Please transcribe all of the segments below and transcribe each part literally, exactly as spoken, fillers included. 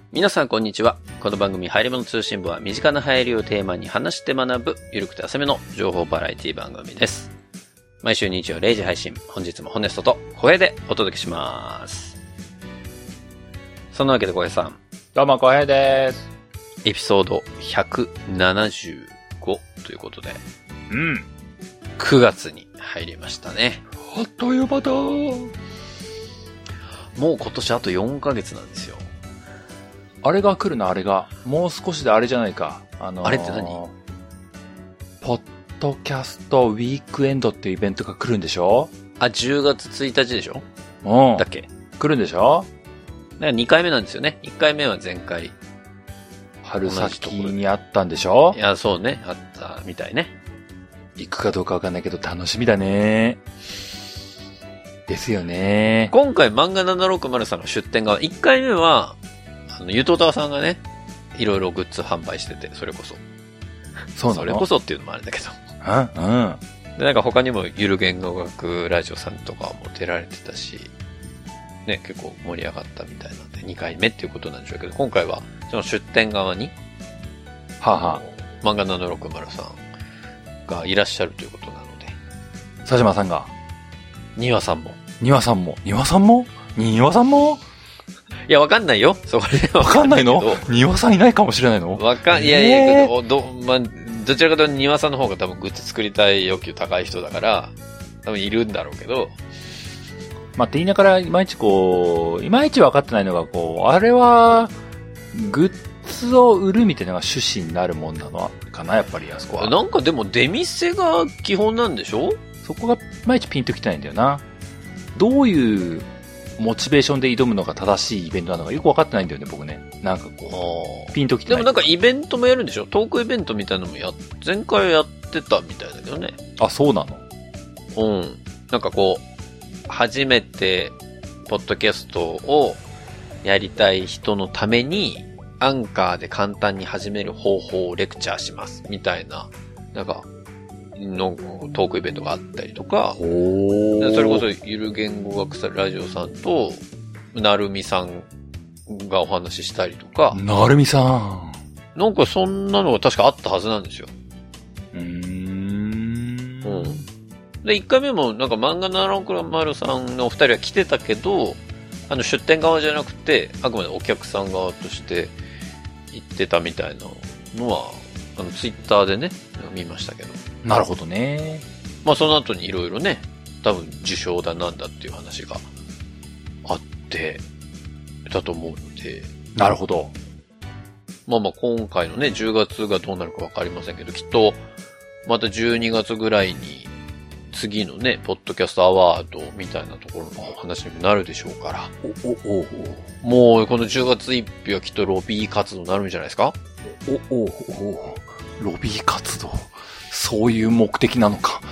皆さんこんにちは。この番組入り物通信部は身近な流行りをテーマに話して学ぶゆるくて浅めの情報バラエティ番組です。毎週日曜れいじ配信、本日もホネストと小平でお届けします。そんなわけで小平さん、 どうも小平です。 エピソードひゃくななじゅうごということで、 うん、 くがつに入りましたね。 あっという間だ。もう今年あとよんかげつなんですよ。 あれが来るな、あれが。もう少しであれじゃないか。あのー、 あれって何？ ポッドキャストウィークエンドっていうイベントが来るんでしょ？ あ、じゅうがつついたちでしょ？ うん。 だっけ？ 来るんでしょ？ だからにかいめなんですよね。いっかいめは前回。 春先にあったんでしょ？ いや、そうね。あったみたいね。 行くかどうかわかんないけど楽しみだね。ですよね。 今回漫画ななろくまるさんの出展が、いっかいめは、あの、ゆとたわさんがね、いろいろグッズ販売してて、それこそ。 そうなの？ それこそっていうのもあれだけど。 うんうん。 で、なんか他にもゆる言語学ラジオさんとかも出られてたし、ね、結構盛り上がったみたいなんで、にかいめっていうことなんでしょうけど、今回は、その出展側に、 はあ、はあ、 漫画ななろくまるさんがいらっしゃるということなので。 佐島さんが。 庭さんも。 庭さんも。庭さんも庭さんもいや、わかんないよ。そこでわかんないの？庭さんいないかもしれないの？ わかん、いやいや、けど、ど、まあ、どちらかというと庭さんの方が多分グッズ作りたい欲求高い人だから、多分いるんだろうけど。 まあ、って言いながら、いまいちこう、いまいち分かってないのが、こう、あれは、グッズを売るみたいなのが趣旨になるもんなのかな、やっぱりあそこは。 なんかでも出店が基本なんでしょ？ そこがいまいちピンときてないんだよな。どういうモチベーションで挑むのが正しいイベントなのかよく分かってないんだよね、僕ね。なんかこう、ピンときてない。 でもなんかイベントもやるんでしょ？トークイベントみたいなのもや、前回やってたみたいだけどね。 あ、そうなの？ うん。なんかこう、初めて、ポッドキャストをやりたい人のために、アンカーで簡単に始める方法をレクチャーします。みたいな、なんか、のトークイベントがあったりとか、それこそゆる言語学者ラジオさんと、なるみさんがお話ししたりとか。 なるみさん。 なんかそんなのが確かあったはずなんですよ。 うーん。 うん。で、いっかいめもなんか漫画ななろくまるさんのお二人は来てたけど、あの出店側じゃなくて、あくまでお客さん側として行ってたみたいなのは、あのツイッターでね、見ましたけど。 なるほどね。 まあその後にいろいろね、多分受賞だなんだっていう話があってだと思うので。 なるほど。 まあまあ今回のね、じゅうがつがどうなるかわかりませんけど、きっとまたじゅうにがつぐらいに次のね、ポッドキャストアワードみたいなところの話にもなるでしょうから。 お、お、お、 お。もうこのじゅうがつついたちはきっとロビー活動になるんじゃないですか？ お、お、お、ロビー活動。そういう目的なのか。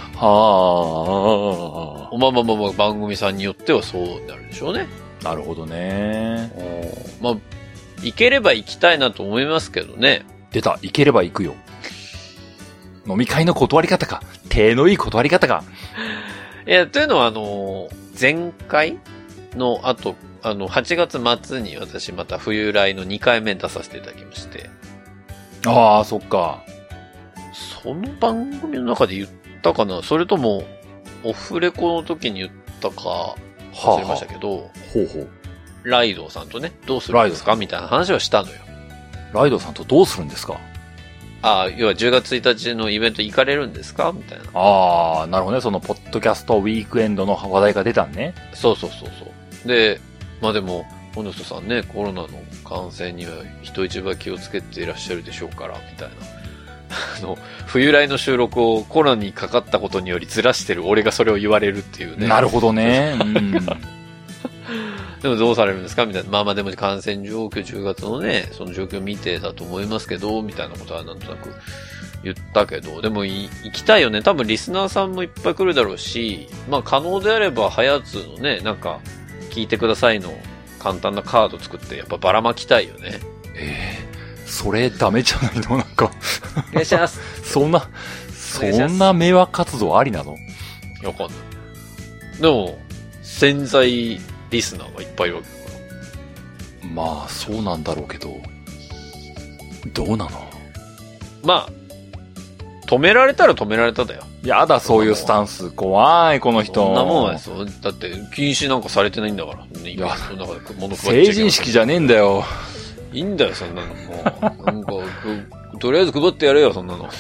はあ。 まあまあまあまあ、番組さんによってはそうなるでしょうね。 なるほどね。 まあ、行ければ行きたいなと思いますけどね。 出た、行ければ行くよ。飲み会の断り方か。手のいい断り方か。 いや、というのはあの、前回の後、あの、はちがつ末に私また冬来のにかいめ出させていただきまして。 ああ、そっか。 その番組の中で言ったかな？それとも、オフレコの時に言ったか、忘れましたけど、はあはあ、 ほうほう。 ライドウさんとね、どうするんですかみたいな話はしたのよ。 ライドウさんとどうするんですか？ ああ、要はじゅうがつついたちのイベント行かれるんですかみたいな。 ああ、なるほどね。その、ポッドキャストウィークエンドの話題が出たんね。 そうそうそうそう。で、まあでも、ホネストさんね、コロナの感染には人一倍気をつけていらっしゃるでしょうから、みたいな。あの、冬来の収録をコロナにかかったことによりずらしてる俺がそれを言われるっていうね。 なるほどね。うん、 でもどうされるんですかみたいな。まあまあでも感染状況じゅうがつのね、その状況を見てだと思いますけど、みたいなことはなんとなく言ったけど、でも行きたいよね。多分リスナーさんもいっぱい来るだろうし、まあ可能であれば、はやつのね、なんか、聞いてくださいの簡単なカード作って、やっぱばらまきたいよね。 ええー。それダメじゃないの？なんかお願いします。 そんな、そんな迷惑活動ありなの？ わかんない。でも、潜在リスナーがいっぱいいるわけだかまあ、そうなんだろうけど、どうなの？ まあ、止められたら止められただよ。 やだ、そういうスタンス。怖い、この人。 そんなもんですよ。だって、禁止なんかされてないんだから。ね、 いや、成人式じゃねえんだよ。 いいんだよ、そんなの。もうなんか、とりあえず配ってやれよ、そんなの。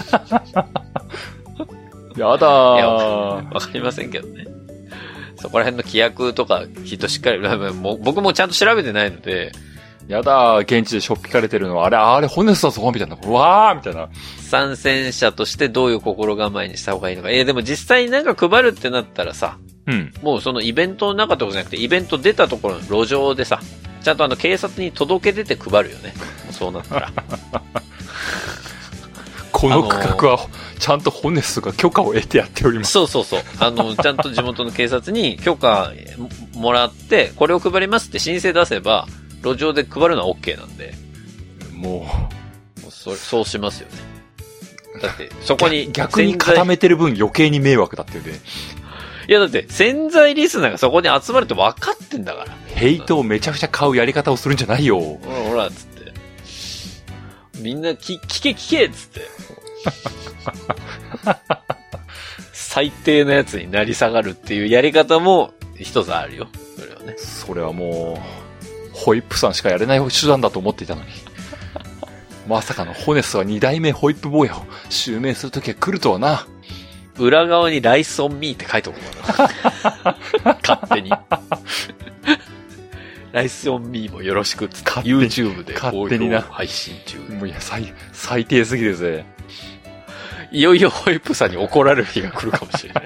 やだー。いや、わかりませんけどね。そこら辺の規約とか、きっとしっかり、僕もちゃんと調べてないので。 やだー、現地でしょっぴかれてるのは、あれ、あれ、ホネスだぞ、みたいな。うわーみたいな。 参戦者としてどういう心構えにした方がいいのか。えー、でも実際になんか配るってなったらさ、 うん。 もうそのイベントの中ってことじゃなくて、イベント出たところの路上でさ、ちゃんとあの警察に届け出て配るよね。そうなったら。 この区画は、ちゃんとホネスが許可を得てやっております。 そうそうそう。あの、ちゃんと地元の警察に許可もらって、これを配りますって申請出せば、路上で配るのは OK なんで。 もう、もうそそうしますよね。だって、そこに。 逆に固めてる分余計に迷惑だっていうね。 いやだって、潜在リスナーがそこに集まるって分かってんだから。 ヘイトをめちゃくちゃ買うやり方をするんじゃないよ。ほらほら、つって。みんな聞、聞け聞けつって。最低なやつになり下がるっていうやり方も一つあるよ。それはね。 それはもう、ホイップさんしかやれない手段だと思っていたのに。まさかのホネスは二代目ホイップ坊やを襲名するときは来るとはな。 裏側にライスオンミーって書いておこうかな。勝手に。ライスオンミーもよろしくっつって YouTube で勝手にな配信中。 もういや、最、最低すぎるぜ。 いよいよホイップさんに怒られる日が来るかもしれない。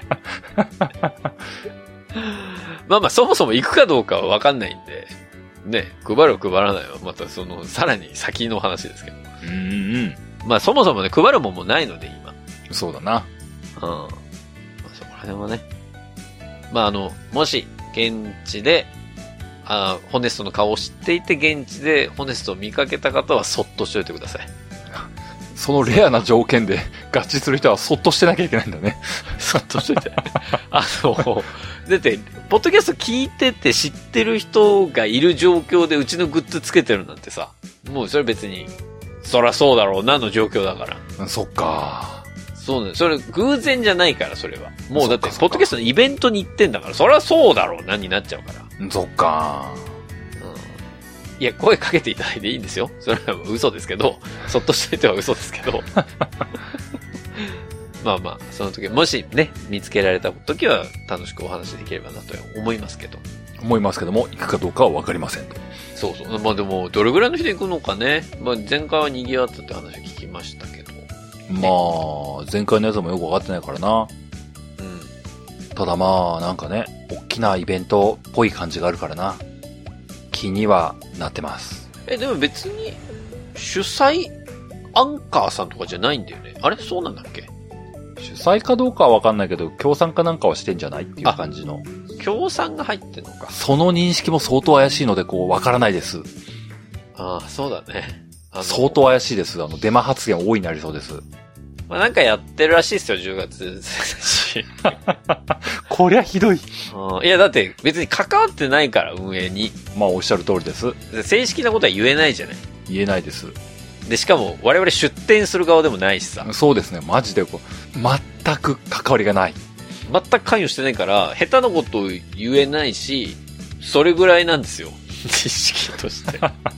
まあまあ、そもそも行くかどうかはわかんないんで、ね、配る配らないはまたその、さらに先の話ですけど。 うんうん。 まあそもそもね、配るもんもないので、今。 そうだな。 うん。まあそこら辺はね。まああの、もし、現地で、あホネストの顔を知っていて、現地でホネストを見かけた方はそっとしておいてください。 そのレアな条件で合致する人はそっとしてなきゃいけないんだね。 そっとしてて。あの、だって、ポッドキャスト聞いてて知ってる人がいる状況でうちのグッズつけてるなんてさ、もうそれ別に、そらそうだろうなの状況だから。 そっか。 そうね。それ偶然じゃないから、それは。もうだって、ポッドキャストのイベントに行ってんだから、そりゃそうだろうなになっちゃうから。 そっか。 いや、声かけていただいていいんですよ。それは嘘ですけど、そっとしていては嘘ですけど。まあまあ、その時、もしね、見つけられた時は楽しくお話できればなと思いますけど。 思いますけども、行くかどうかはわかりませんと。 そうそう。まあでも、どれぐらいの人行くのかね。まあ前回は賑わったって話を聞きましたけど。 まあ、前回のやつもよくわかってないからな。 うん。 ただまあ、なんかね、大きなイベントっぽい感じがあるからな。気にはなってます。 え、でも別に、主催、アンカーさんとかじゃないんだよね。あれそうなんだっけ？ 主催かどうかはわかんないけど、協賛かなんかはしてんじゃないっていう感じの。 協賛が入ってんのか。 その認識も相当怪しいので、こう、わからないです。 ああ、そうだね。 相当怪しいです。あの、デマ発言多いになりそうです。 まあなんかやってるらしいですよ、じゅうがつ。 こりゃひどい。 いや、だって別に関わってないから、運営に。 まあおっしゃる通りです。 正式なことは言えないじゃない。 言えないです。 で、しかも我々出店する側でもないしさ。 そうですね、マジでこう、全く関わりがない。 全く関与してないから、下手なこと言えないし、それぐらいなんですよ。知識として。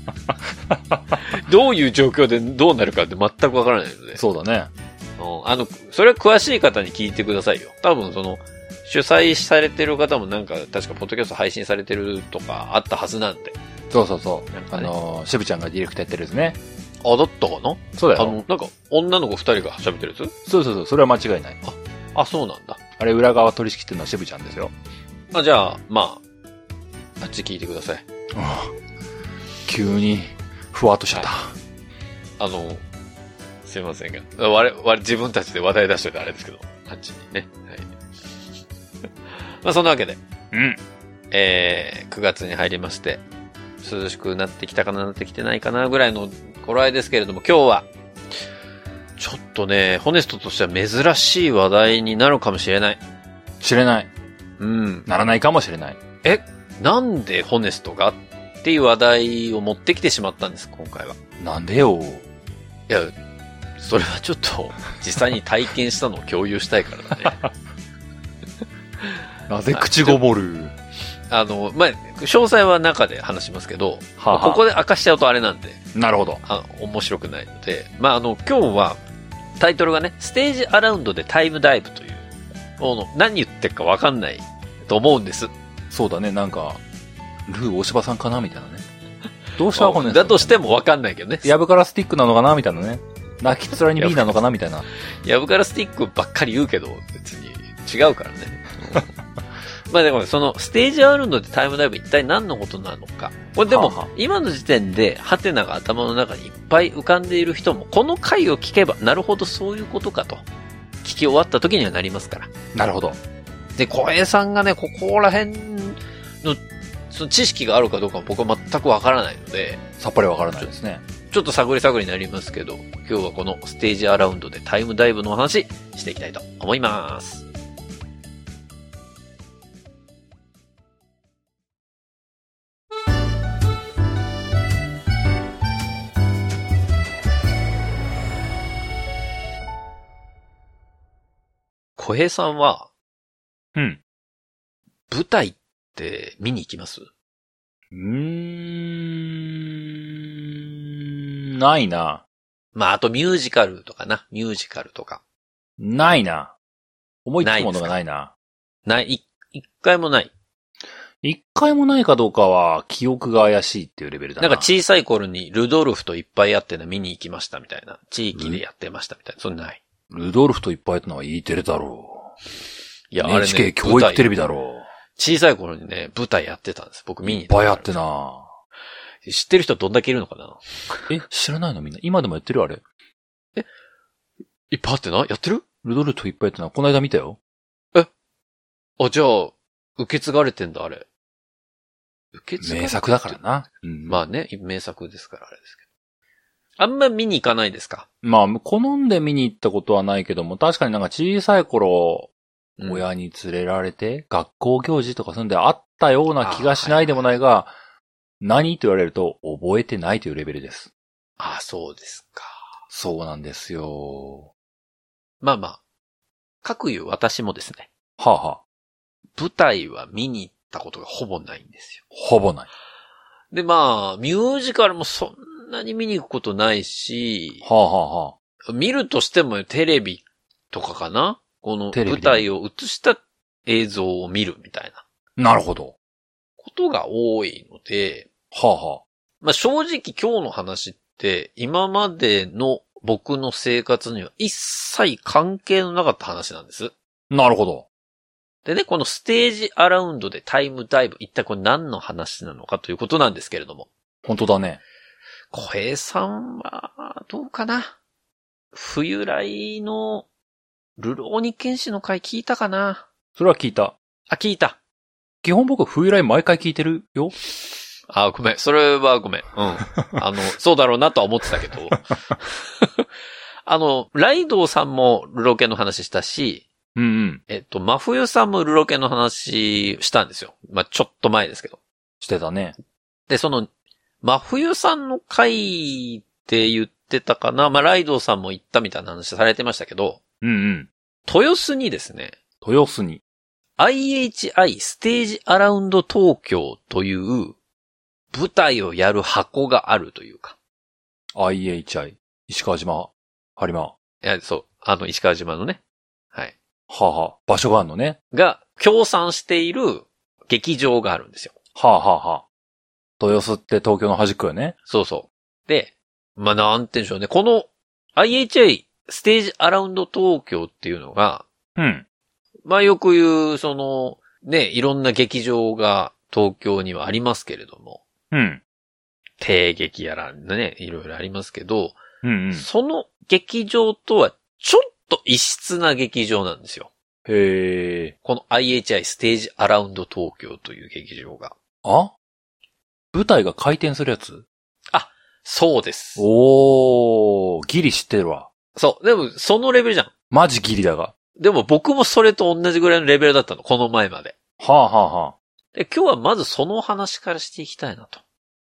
どういう状況でどうなるかって全くわからないので。 そうだね。 あの、それは詳しい方に聞いてくださいよ。多分その、主催されてる方もなんか、確かポッドキャスト配信されてるとかあったはずなんで。 そうそうそう。なんかね、あの、しぶちゃんがディレクターやってるですね。 あ、だったかな？ そうだよ。 あの、なんか、女の子二人が喋ってるやつ？ そうそうそう、それは間違いない。 あ、あ、そうなんだ。 あれ、裏側取り仕切ってるのはしぶちゃんですよ。 あ、じゃあ、まあ、あっち聞いてください。 ああ、急に、ふわっとしちゃった。はい、 あの、すいませんが、我々自分たちで話題出しといてあれですけど、あっちにね。はい。まあそんなわけで、 うん。 えー、くがつに入りまして、涼しくなってきたかな、なってきてないかなぐらいの頃合いですけれども、今日は、ちょっとね、ホネストとしては珍しい話題になるかもしれない。 知れない。 うん。 ならないかもしれない。 え、なんでホネストがっっていう話題を持ってきてしまったんです、今回は。 なんでよ。 いや、それはちょっと、実際に体験したのを共有したいからだね。 なぜ口ごもる？ あの、まあ、詳細は中で話しますけど、はあはあ、ここで明かしちゃうとあれなんで。 なるほど。 あ、面白くないので、まあ、あの、今日は、タイトルがね、ステージアラウンドでタイムダイブという、の何言ってるかわかんないと思うんです。 そうだね、なんか、ルー大柴さんかなみたいなね。どうしたわかんない。 だとしてもわかんないけどね。 ヤブカラスティックなのかなみたいなね。泣きつらに B なのかなみたいな。 ヤブカラスティックばっかり言うけど、別に違うからね。まあでもそのステージアラウンドでタイムダイブ一体何のことなのか。これでも、はあはあ、今の時点でハテナが頭の中にいっぱい浮かんでいる人も、この回を聞けば、なるほどそういうことかと。聞き終わった時にはなりますから。 なるほど。 で、小平さんがね、ここら辺の、その知識があるかどうかも僕は全くわからないので。 さっぱりわからないですね。 ちょっと探り探りになりますけど、今日はこのステージアラウンドでタイムダイブのお話していきたいと思います。小平さんは、 うん。 舞台って見に行きます？ うーん、ないな。 まあ、あとミュージカルとかな。ミュージカルとか。 ないな。思いつくものがないな。 ない、い一回もない。 一回もないかどうかは記憶が怪しいっていうレベルだな。 なんか小さい頃にルドルフといっぱいやっての見に行きましたみたいな。地域でやってましたみたいな。そんなない。 ルドルフといっぱいやったのは E テレだろう。 いや、 あれね。エヌエイチケー 教育テレビだろう。 小さい頃にね、舞台やってたんです。僕見に行ってた。いっぱいやってな。 知ってる人どんだけいるのかな？ え、知らないのみんな。今でもやってるあれ。 えいっぱいあってな？やってる？ ルドルフといっぱいやってな。この間見たよ。 えあ、じゃあ、受け継がれてんだ、あれ。受け継がれて名作だからな。 うん、まあね、名作ですからあれですけど。あんま見に行かないですか？ まあ、好んで見に行ったことはないけども、確かになんか小さい頃、うん、親に連れられて、学校行事とかそういうのであったような気がしないでもないが、はいはい、何と言われると覚えてないというレベルです。 ああ、そうですか。 そうなんですよ。 まあまあ、各言う私もですね。 はあ、はあ、 舞台は見に行ったことがほぼないんですよ。 ほぼない。 で、まあ、ミュージカルもそんなに見に行くことないし、 はあはあはあ、見るとしてもテレビとかかな？この舞台を映した映像を見るみたいな。 なるほど。 ことが多いので、 はあはあ、 まあ正直今日の話って今までの僕の生活には一切関係のなかった話なんです。 なるほど。 でね、このステージアラウンドでタイムダイブ、一体これ何の話なのかということなんですけれども。 本当だね。 小平さんは、どうかな？冬来のルローニケンシの回聞いたかな？ それは聞いた。 あ、聞いた。 基本僕冬来毎回聞いてるよ。 あ、ごめん。それはごめん。うん。あの、そうだろうなとは思ってたけど。あの、ライドウさんもルロケンの話したし、 うんうん。 えっと、真冬さんもルロケンの話したんですよ。まあ、ちょっと前ですけど。 してたね。 で、その、真冬さんの回って言ってたかな？まあ、ライドウさんも言ったみたいな話されてましたけど、 うんうん。 豊洲にですね。 豊洲に。 アイエイチアイ ステージアラウンド東京という舞台をやる箱があるというか。 アイエイチアイ。石川島、播磨。 いや、そう。あの、石川島のね。はい。 はあはあ。場所があるのね。 が、協賛している劇場があるんですよ。 はあはあはあ。豊洲って東京の端っこよね。 そうそう。で、まあ、なんて言うんでしょうね。この アイエイチアイ ステージアラウンド東京っていうのが、 うん。 まあ、よく言う、その、ね、いろんな劇場が東京にはありますけれども。 うん。 帝劇やらね、いろいろありますけど、 うんうん、 その劇場とはちょっと異質な劇場なんですよ。 へー。 この アイエイチアイ ステージアラウンド東京という劇場が。 あ？舞台が回転するやつ？ あ、そうです。 おー、ギリ知ってるわ。 そう。でも、そのレベルじゃん。 マジギリだが。 でも僕もそれと同じぐらいのレベルだったの。この前まで。 はあはあはあ。 で、今日はまずその話からしていきたいなと。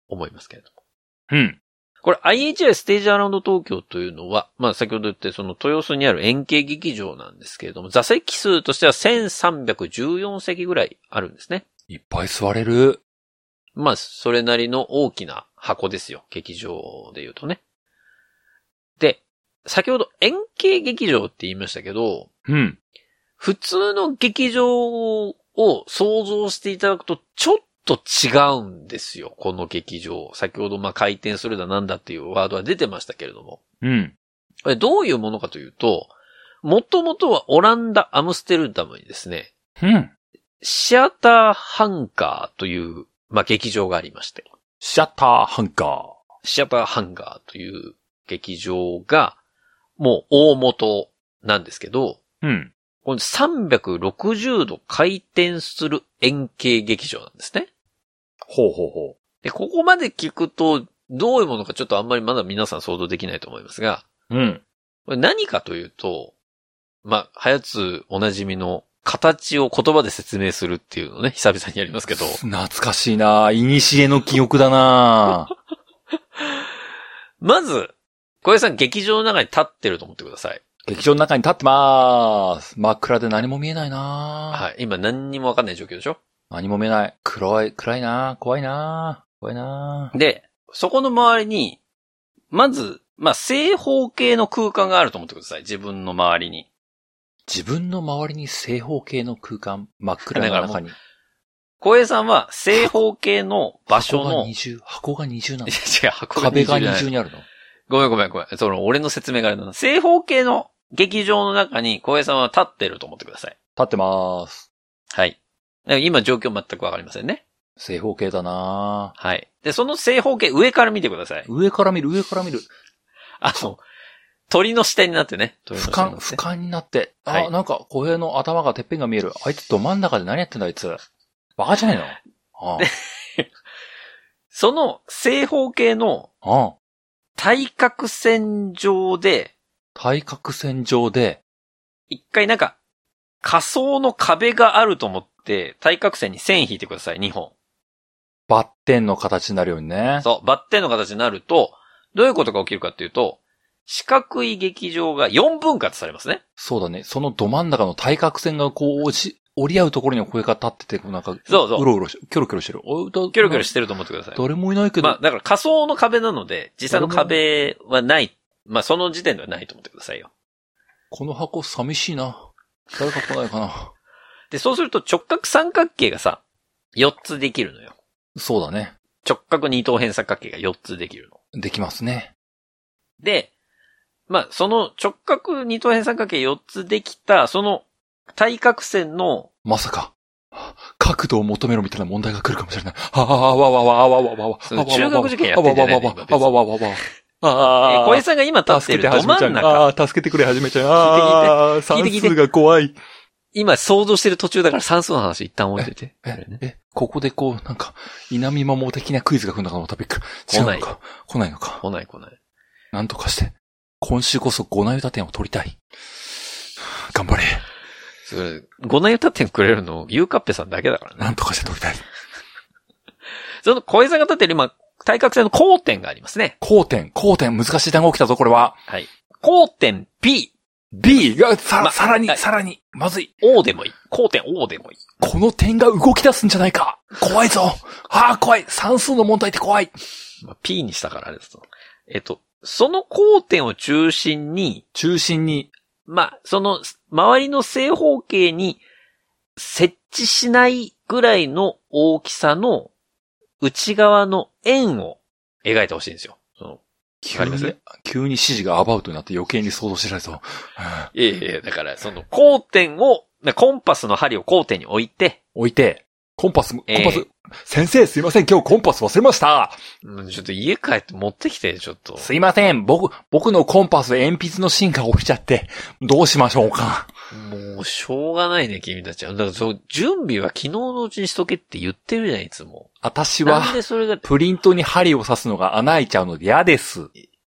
思いますけれども。 うん。 これ アイエイチアイ ステージアラウンド東京というのは、まあ先ほど言ってその豊洲にある円形劇場なんですけれども、座席数としてはせんさんびゃくじゅうよんせきぐらいあるんですね。 いっぱい座れる。 まあそれなりの大きな箱ですよ。劇場で言うとね。で、先ほど円形劇場って言いましたけど、 うん。 普通の劇場を想像していただくとちょっと違うんですよ。この劇場。先ほどまあ回転するだなんだっていうワードは出てましたけれども。 うん。 これどういうものかというと、もともとはオランダ、アムステルダムにですね、 うん。 シアターハンガーという、まあ劇場がありまして。 シャッターハンガー。 シアターハンガーという劇場が、もう大元なんですけど、 うん。 このさんびゃくろくじゅうど回転する円形劇場なんですね。 ほうほうほう。 で、ここまで聞くと、どういうものかちょっとあんまりまだ皆さん想像できないと思いますが、 うん。 これ何かというと、まあ、はやつおなじみの形を言葉で説明するっていうのをね、久々にやりますけど。 懐かしいなぁ。いにしえの記憶だなぁ。 まず、小林さん劇場の中に立ってると思ってください。 劇場の中に立ってまーす。真っ暗で何も見えないなぁ。 はい。今何にもわかんない状況でしょ？ 何も見えない。暗い、暗いなぁ。怖いなぁ。怖いなぁ。 で、そこの周りに、まず、まあ、正方形の空間があると思ってください。自分の周りに。 自分の周りに正方形の空間、真っ暗な中に。 小平さんは正方形の場所の。 箱が二重、箱が二重なの？ いや違う、箱が二重。 壁が二重にあるの？ ごめんごめんごめん。その、俺の説明があれだな。正方形の劇場の中に小平さんは立ってると思ってください。 立ってまーす。 はい。今状況全くわかりませんね。 正方形だなぁ。 はい。で、その正方形上から見てください。 上から見る、上から見る。 あの、鳥の視点になってね。 俯瞰、俯瞰になって。あ、 はい、 なんか、小平の頭がてっぺんが見える。あいつど真ん中で何やってんだ、あいつ。バカじゃないの？ああその正方形の対角線上で、 対角線上で、 一回なんか、仮想の壁があると思って、対角線に線引いてください、にほん。 バッテンの形になるようにね。 そう、バッテンの形になると、どういうことが起きるかっていうと、四角い劇場がよんぶん割されますね。 そうだね。そのど真ん中の対角線がこう落ち、折り合うところに声が立ってて、なんか、 そうそう。 うろうろし、キョロキョロしてる。キョロキョロしてると思ってください。 誰もいないけど。 まあ、だから仮想の壁なので、実際の壁はない。まあ、その時点ではないと思ってくださいよ。 この箱寂しいな。誰か来ないかな。 で、そうすると直角三角形がさ、よっつできるのよ。 そうだね。 直角二等辺三角形がよっつできるの。 できますね。 で、まあ、その直角二等辺三角形よっつできた、その対角線の、 まさか、角度を求めろみたいな問題が来るかもしれない。あわわわわわわわわ。 中学受験やってんじゃないの？ あわわわわわ。ああ。小江さんが今立ってるど真ん中。 ああ、助けてくれ、はじめちゃん。ああ、算数が怖い。 今想像してる途中だから算数の話一旦置いてて。 え、え、え、ここでこう、なんか、稲見マモ的なクイズが来るのかな、トピック。違うのか。来ないのか。 来ない来ない。 なんとかして、今週こそごな歌点を取りたい。頑張れ。 それ、ごな歌点くれるの、ゆうかっぺさんだけだからね。 なんとかして取りたい。 その小江さんが立ってる今、対角線の交点がありますね。 交点、交点、難しい単語起きたぞ、これは。 はい。交点 B。 B が、さ、 ま、 さらに、 はい、 さらに、まずい。 O でもいい。交点 O でもいい。 この点が動き出すんじゃないか。怖いぞ。ああ、怖い。算数の問題って怖い。 まあ、P にしたからあれですと。えっと、その交点を中心に、 中心に、 まあ、その、周りの正方形に設置しないぐらいの大きさの内側の円を描いてほしいんですよ。その、わかります？ 急に指示がアバウトになって余計に想像しないと。 いやいや、だから、その、交点を、コンパスの針を交点に置いて、 置いて、コンパス、コンパス、 えー、 先生すいません、今日コンパス忘れました。 ちょっと家帰って持ってきて、ちょっと。 すいません、僕、僕のコンパス鉛筆の芯が落ちちゃって、どうしましょうか。 もう、しょうがないね、君たちは。だから、そう、準備は昨日のうちにしとけって言ってるじゃん、いつも。 私は、 なんでそれが、 プリントに針を刺すのが穴開いちゃうので嫌です。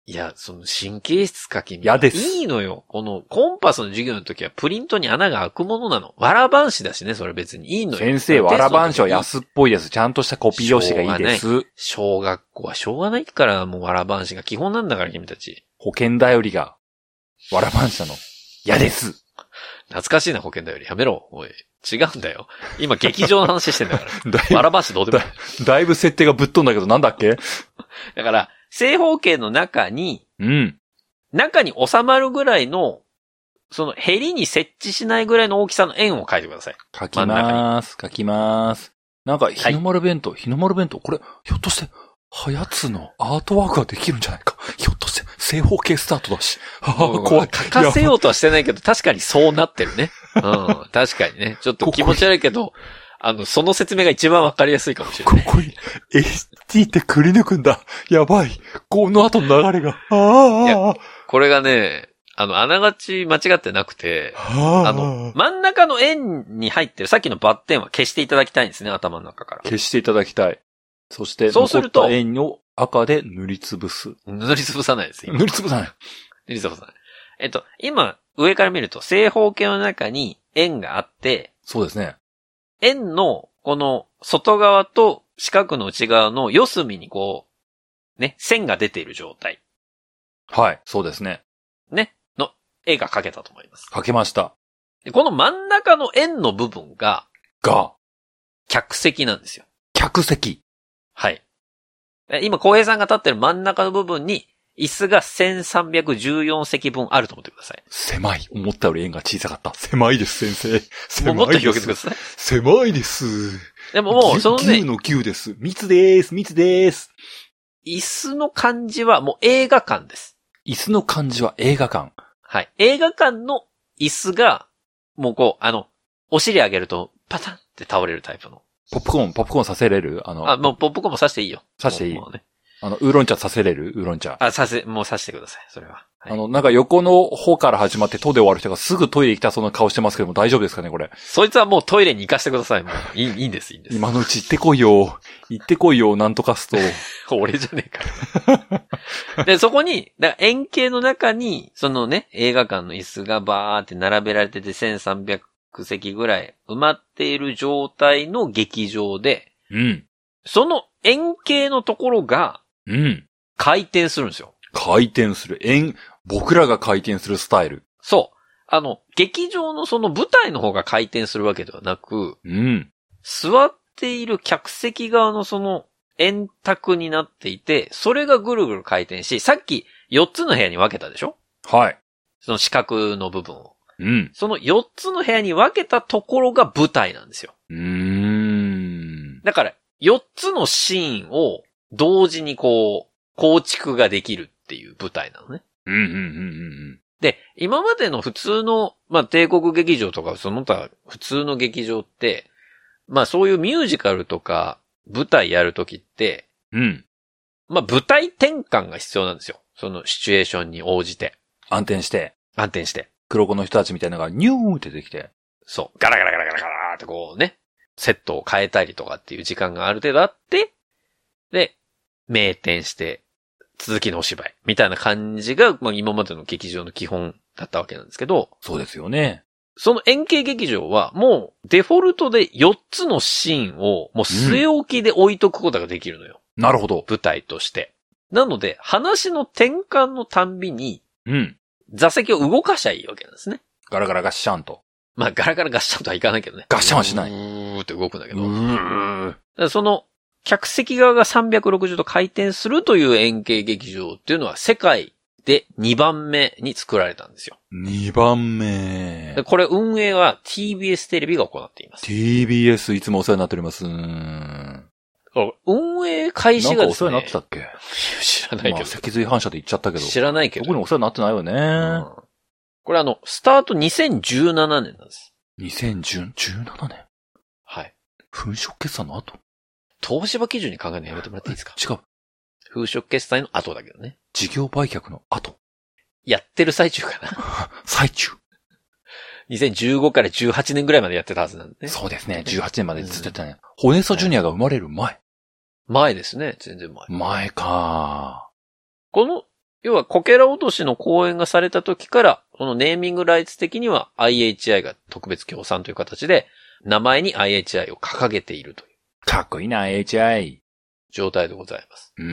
いや、その神経質か君。 嫌です。 いいのよ。このコンパスの授業の時はプリントに穴が開くものなの。わらばんしだしね、それ別にいいのよ。 先生、わらばんしは安っぽいです。ちゃんとしたコピー用紙がいいです。 小学校はしょうがないから、もうわらばんしが基本なんだから君たち。 保険だよりが、わらばんしなの。嫌です。 懐かしいな、保険だより。やめろ。おい。違うんだよ。今劇場の話してんだから。わらばんしどうでもいい。 だ, だいぶ設定がぶっ飛んだけどなんだっけ？ だから、正方形の中に、 うん。 中に収まるぐらいの、その、ヘリに設置しないぐらいの大きさの円を描いてください。 描きまーす。描きまーす。なんか、日の丸弁当、はい、日の丸弁当、これ、ひょっとして、はやつのアートワークができるんじゃないか。ひょっとして、正方形スタートだし。はぁ、怖い。 書かせようとはしてないけど、確かにそうなってるね。うん。確かにね。ちょっと気持ち悪いけど、あの、その説明が一番わかりやすいかもしれない。 ここに、エスティー ってくり抜くんだ。やばい。この後の流れが。ああ。 これがね、あの、あながち間違ってなくて、あの、真ん中の円に入ってるさっきのバッテンは消していただきたいんですね、頭の中から。 消していただきたい。そして、そうすると、残った円を赤で塗りつぶす。 塗りつぶさないですよ。 塗りつぶさない。 塗りつぶさない。えっと、今、上から見ると、正方形の中に円があって、 そうですね。 円の、この、外側と四角の内側の四隅にこう、ね、線が出ている状態。 はい、そうですね。 ね、の絵が描けたと思います。 描けました。 でこの真ん中の円の部分が、 が、 客席なんですよ。 客席。 はい。今、浩平さんが立ってる真ん中の部分に、椅子がせんさんびゃくじゅうよん席分あると思ってください。 狭い。思ったより円が小さかった。狭いです、先生。狭いです。 もうもっと広げてください。 狭いです。 でももう、そのね。 牛の牛です。密です、密です。 椅子の感じはもう映画館です。 椅子の感じは映画館。 はい。映画館の椅子が、もうこう、あの、お尻上げると、パタンって倒れるタイプの。 ポップコーン、ポップコーンさせれるあの。 あ、もうポップコーンもさしていいよ。 さしていい。 もうね、 あの、ウーロン茶させれるウーロン茶。 あ、させ、もうさしてください。それは。 はい、あの、なんか横の方から始まってトで終わる人がすぐトイレ行きたそうな顔してますけども大丈夫ですかね、これ。 そいつはもうトイレに行かしてください。もういい、いいんです、いいんです。 今のうち行ってこいよ。行ってこいよ、なんとかスト。 俺じゃねえか。で、そこに、だから円形の中に、そのね、映画館の椅子がバーって並べられててせんさんびゃく席ぐらい埋まっている状態の劇場で、 うん。 その円形のところが、 うん。 回転するんですよ。 回転する。円、僕らが回転するスタイル。 そう。あの、劇場のその舞台の方が回転するわけではなく、 うん。 座っている客席側のその円卓になっていて、それがぐるぐる回転し、さっきよっつの部屋に分けたでしょ？ はい。 その四角の部分を。 うん。 そのよっつの部屋に分けたところが舞台なんですよ。 うーん。 だから、よっつのシーンを同時にこう、構築ができるっていう舞台なのね。 うんうんうんうん。 で、今までの普通の、まあ、帝国劇場とかその他普通の劇場って、まあそういうミュージカルとか舞台やるときって、 うん。 まあ舞台転換が必要なんですよ。そのシチュエーションに応じて。 暗転して。 暗転して。 黒子の人たちみたいなのがニューって出てきて。 そう。ガラガラガラガラガラってこうね、セットを変えたりとかっていう時間がある程度あって、で、名転して、続きのお芝居みたいな感じが、まあ、今までの劇場の基本だったわけなんですけど。 そうですよね。 その円形劇場はもうデフォルトでよっつのシーンをもう据え置きで置いとくことができるのよ。 うん、なるほど。 舞台として。なので、話の転換のたんびに、 うん。 座席を動かしゃいいわけなんですね。 ガラガラガッシャンと。 まあ、ガラガラガッシャンとはいかないけどね。 ガッシャンはしない。 うーって動くんだけど。 うー。 だからその、客席側がさんびゃくろくじゅうど回転するという円形劇場っていうのは世界でにばんめに作られたんですよ。 にばんめ。 でこれ運営は ティービーエス テレビが行っています。 ティービーエス いつもお世話になっております。 運営開始がですね。 なんかお世話になってたっけ？ 知らないけど。まあ、 脊髄反射で言っちゃったけど。 知らないけど。 特にお世話になってないよね。うん、 これあの、スタートにせんじゅうななねんなんです。 にせんじゅうななねん？ はい。 粉飾決算の後？ 東芝基準に考えるのやめてもらっていいですか？ 違う。 風色決済の後だけどね。 事業売却の後。 やってる最中かな。 最中。 にせんじゅうごからじゅうはちねんぐらいまでやってたはずなんでね。 そうですね。じゅうはちねんまでずっとやってたね。ホネストジュニアが生まれる前。 前ですね。全然前。 前か。 この要はこけら落としの講演がされた時から、このネーミングライツ的には アイエイチアイ が特別協賛という形で、名前に アイエイチアイ を掲げているという。 かっこいいな、アイエイチアイ。 状態でございます。 うん。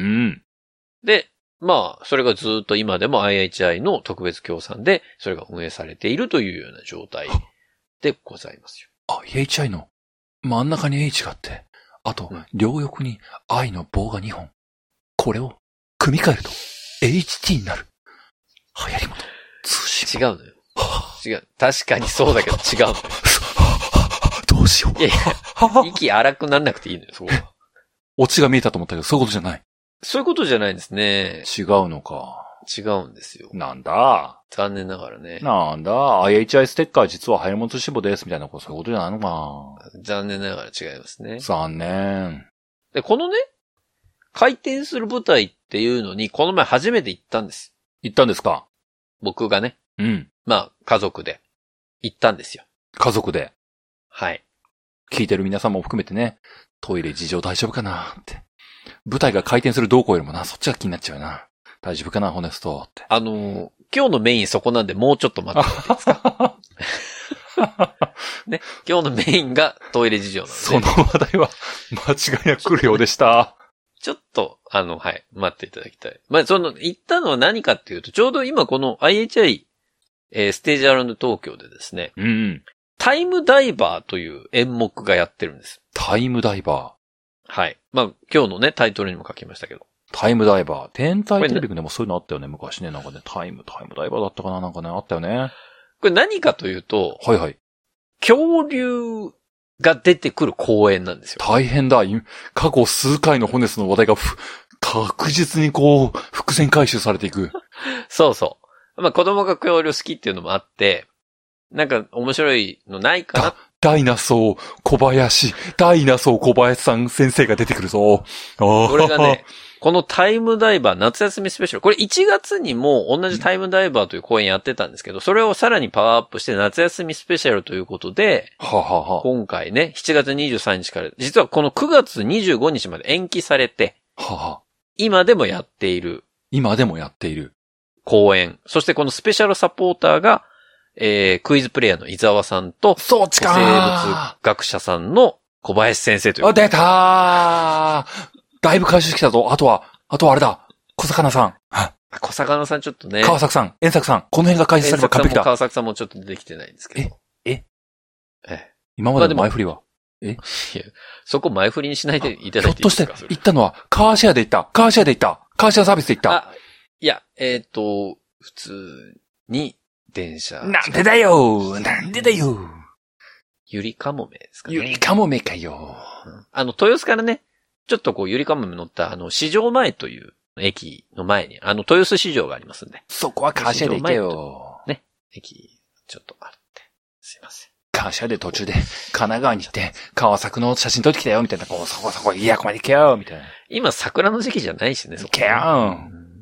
で、まあ、それがずっと今でも アイエイチアイ の特別協賛で、それが運営されているというような状態でございますよ。 アイエイチアイ の真ん中に H があって、あと、うん、両横に I の棒がにほん。これを組み替えると エイチティー になる。流行り物。通信。 違うのよ。違う。確かにそうだけど違うのよ。 どうしよう。 いやいや、息荒くなんなくていいのよ、そこは。 オチが見えたと思ったけど、そういうことじゃない。 そういうことじゃないんですね。 違うのか。 違うんですよ。 なんだ。 残念ながらね。 なんだ。アイエイチアイ ステッカー実は流行り物志望ですみたいな、そういうことじゃないのか。 残念ながら違いますね。 残念。 で、このね、回転する舞台っていうのに、この前初めて行ったんです。 行ったんですか？ 僕がね。 うん。 まあ、家族で行ったんですよ。 家族で。 はい。 聞いてる皆さんも含めてね、トイレ事情大丈夫かなって。舞台が回転する動向よりもな、そっちが気になっちゃうな。大丈夫かな、ホネストって。 あのー、今日のメインそこなんでもうちょっと待ってもらっていいですかね、今日のメインがトイレ事情なので。 その話題は間違いなく来るようでした。 ちょっと、あの、はい、待っていただきたい。まあ、その、言ったのは何かっていうと、ちょうど今この アイエイチアイ、えー、ステージアラウンド東京でですね、 うんうん、 タイムダイバーという演目がやってるんです。 タイムダイバーはい。まあ、今日のね、タイトルにも書きましたけど。 タイムダイバー。天体テレビでもそういうのあったよね、昔ね。なんかね、タイム、タイムダイバーだったかななんかね、あったよね。 これ何かというと、 はいはい。 恐竜が出てくる公演なんですよ。 大変だ。過去数回のホネスの話題が確実にこう、伏線回収されていく。 そうそう。まあ子供が恐竜好きっていうのもあって、なんか面白いのないかな。 ダイナソー小林、ダイナソー小林さん先生が出てくるぞ。 これがね、このタイムダイバー夏休みスペシャル。これいちがつにも同じタイムダイバーという公演やってたんですけど、それをさらにパワーアップして夏休みスペシャルということで、 ははは今回ね、しちがつにじゅうさんにちから、実はこのくがつにじゅうごにちまで延期されて、 はは今でもやっている。 今でもやっている。 公演。そしてこのスペシャルサポーターが、えー、クイズプレイヤーの伊沢さんと、 そうちか生物学者さんの小林先生という。 あ、出たーだいぶ回収してきたぞ。あとは、あとはあれだ。小魚さん。 小魚さんちょっとね。 川作さん、遠作さん。この辺が回収されたら完璧だ。 川作さんもちょっと出てきてないんですけど。 えええ今までの前振りは、えいや、 そこ前振りにしないでいただいていいですか？ひょっとして、 行ったのは、カーシェアで行った。カーシェアで行った。カーシェアサービスで行った。 あ、いや、えっと、普通に電車。 なんでだよなんでだよゆりかもめですかね。 ゆりかもめかよ、 うん、あの、豊洲からね、ちょっとこう、ゆりかもめ乗った、あの、市場前という駅の前に、あの、豊洲市場がありますんで。 そこはカーシェアで行けよ。 ね。駅、ちょっとあって。すいません。 カーシェアで途中で、神奈川に行って、川作の写真撮ってきたよ、みたいな、こう、そこそこ、いや、ここまで行けよ、みたいな。 今、桜の時期じゃないしね、 そこ。行けよ、うん、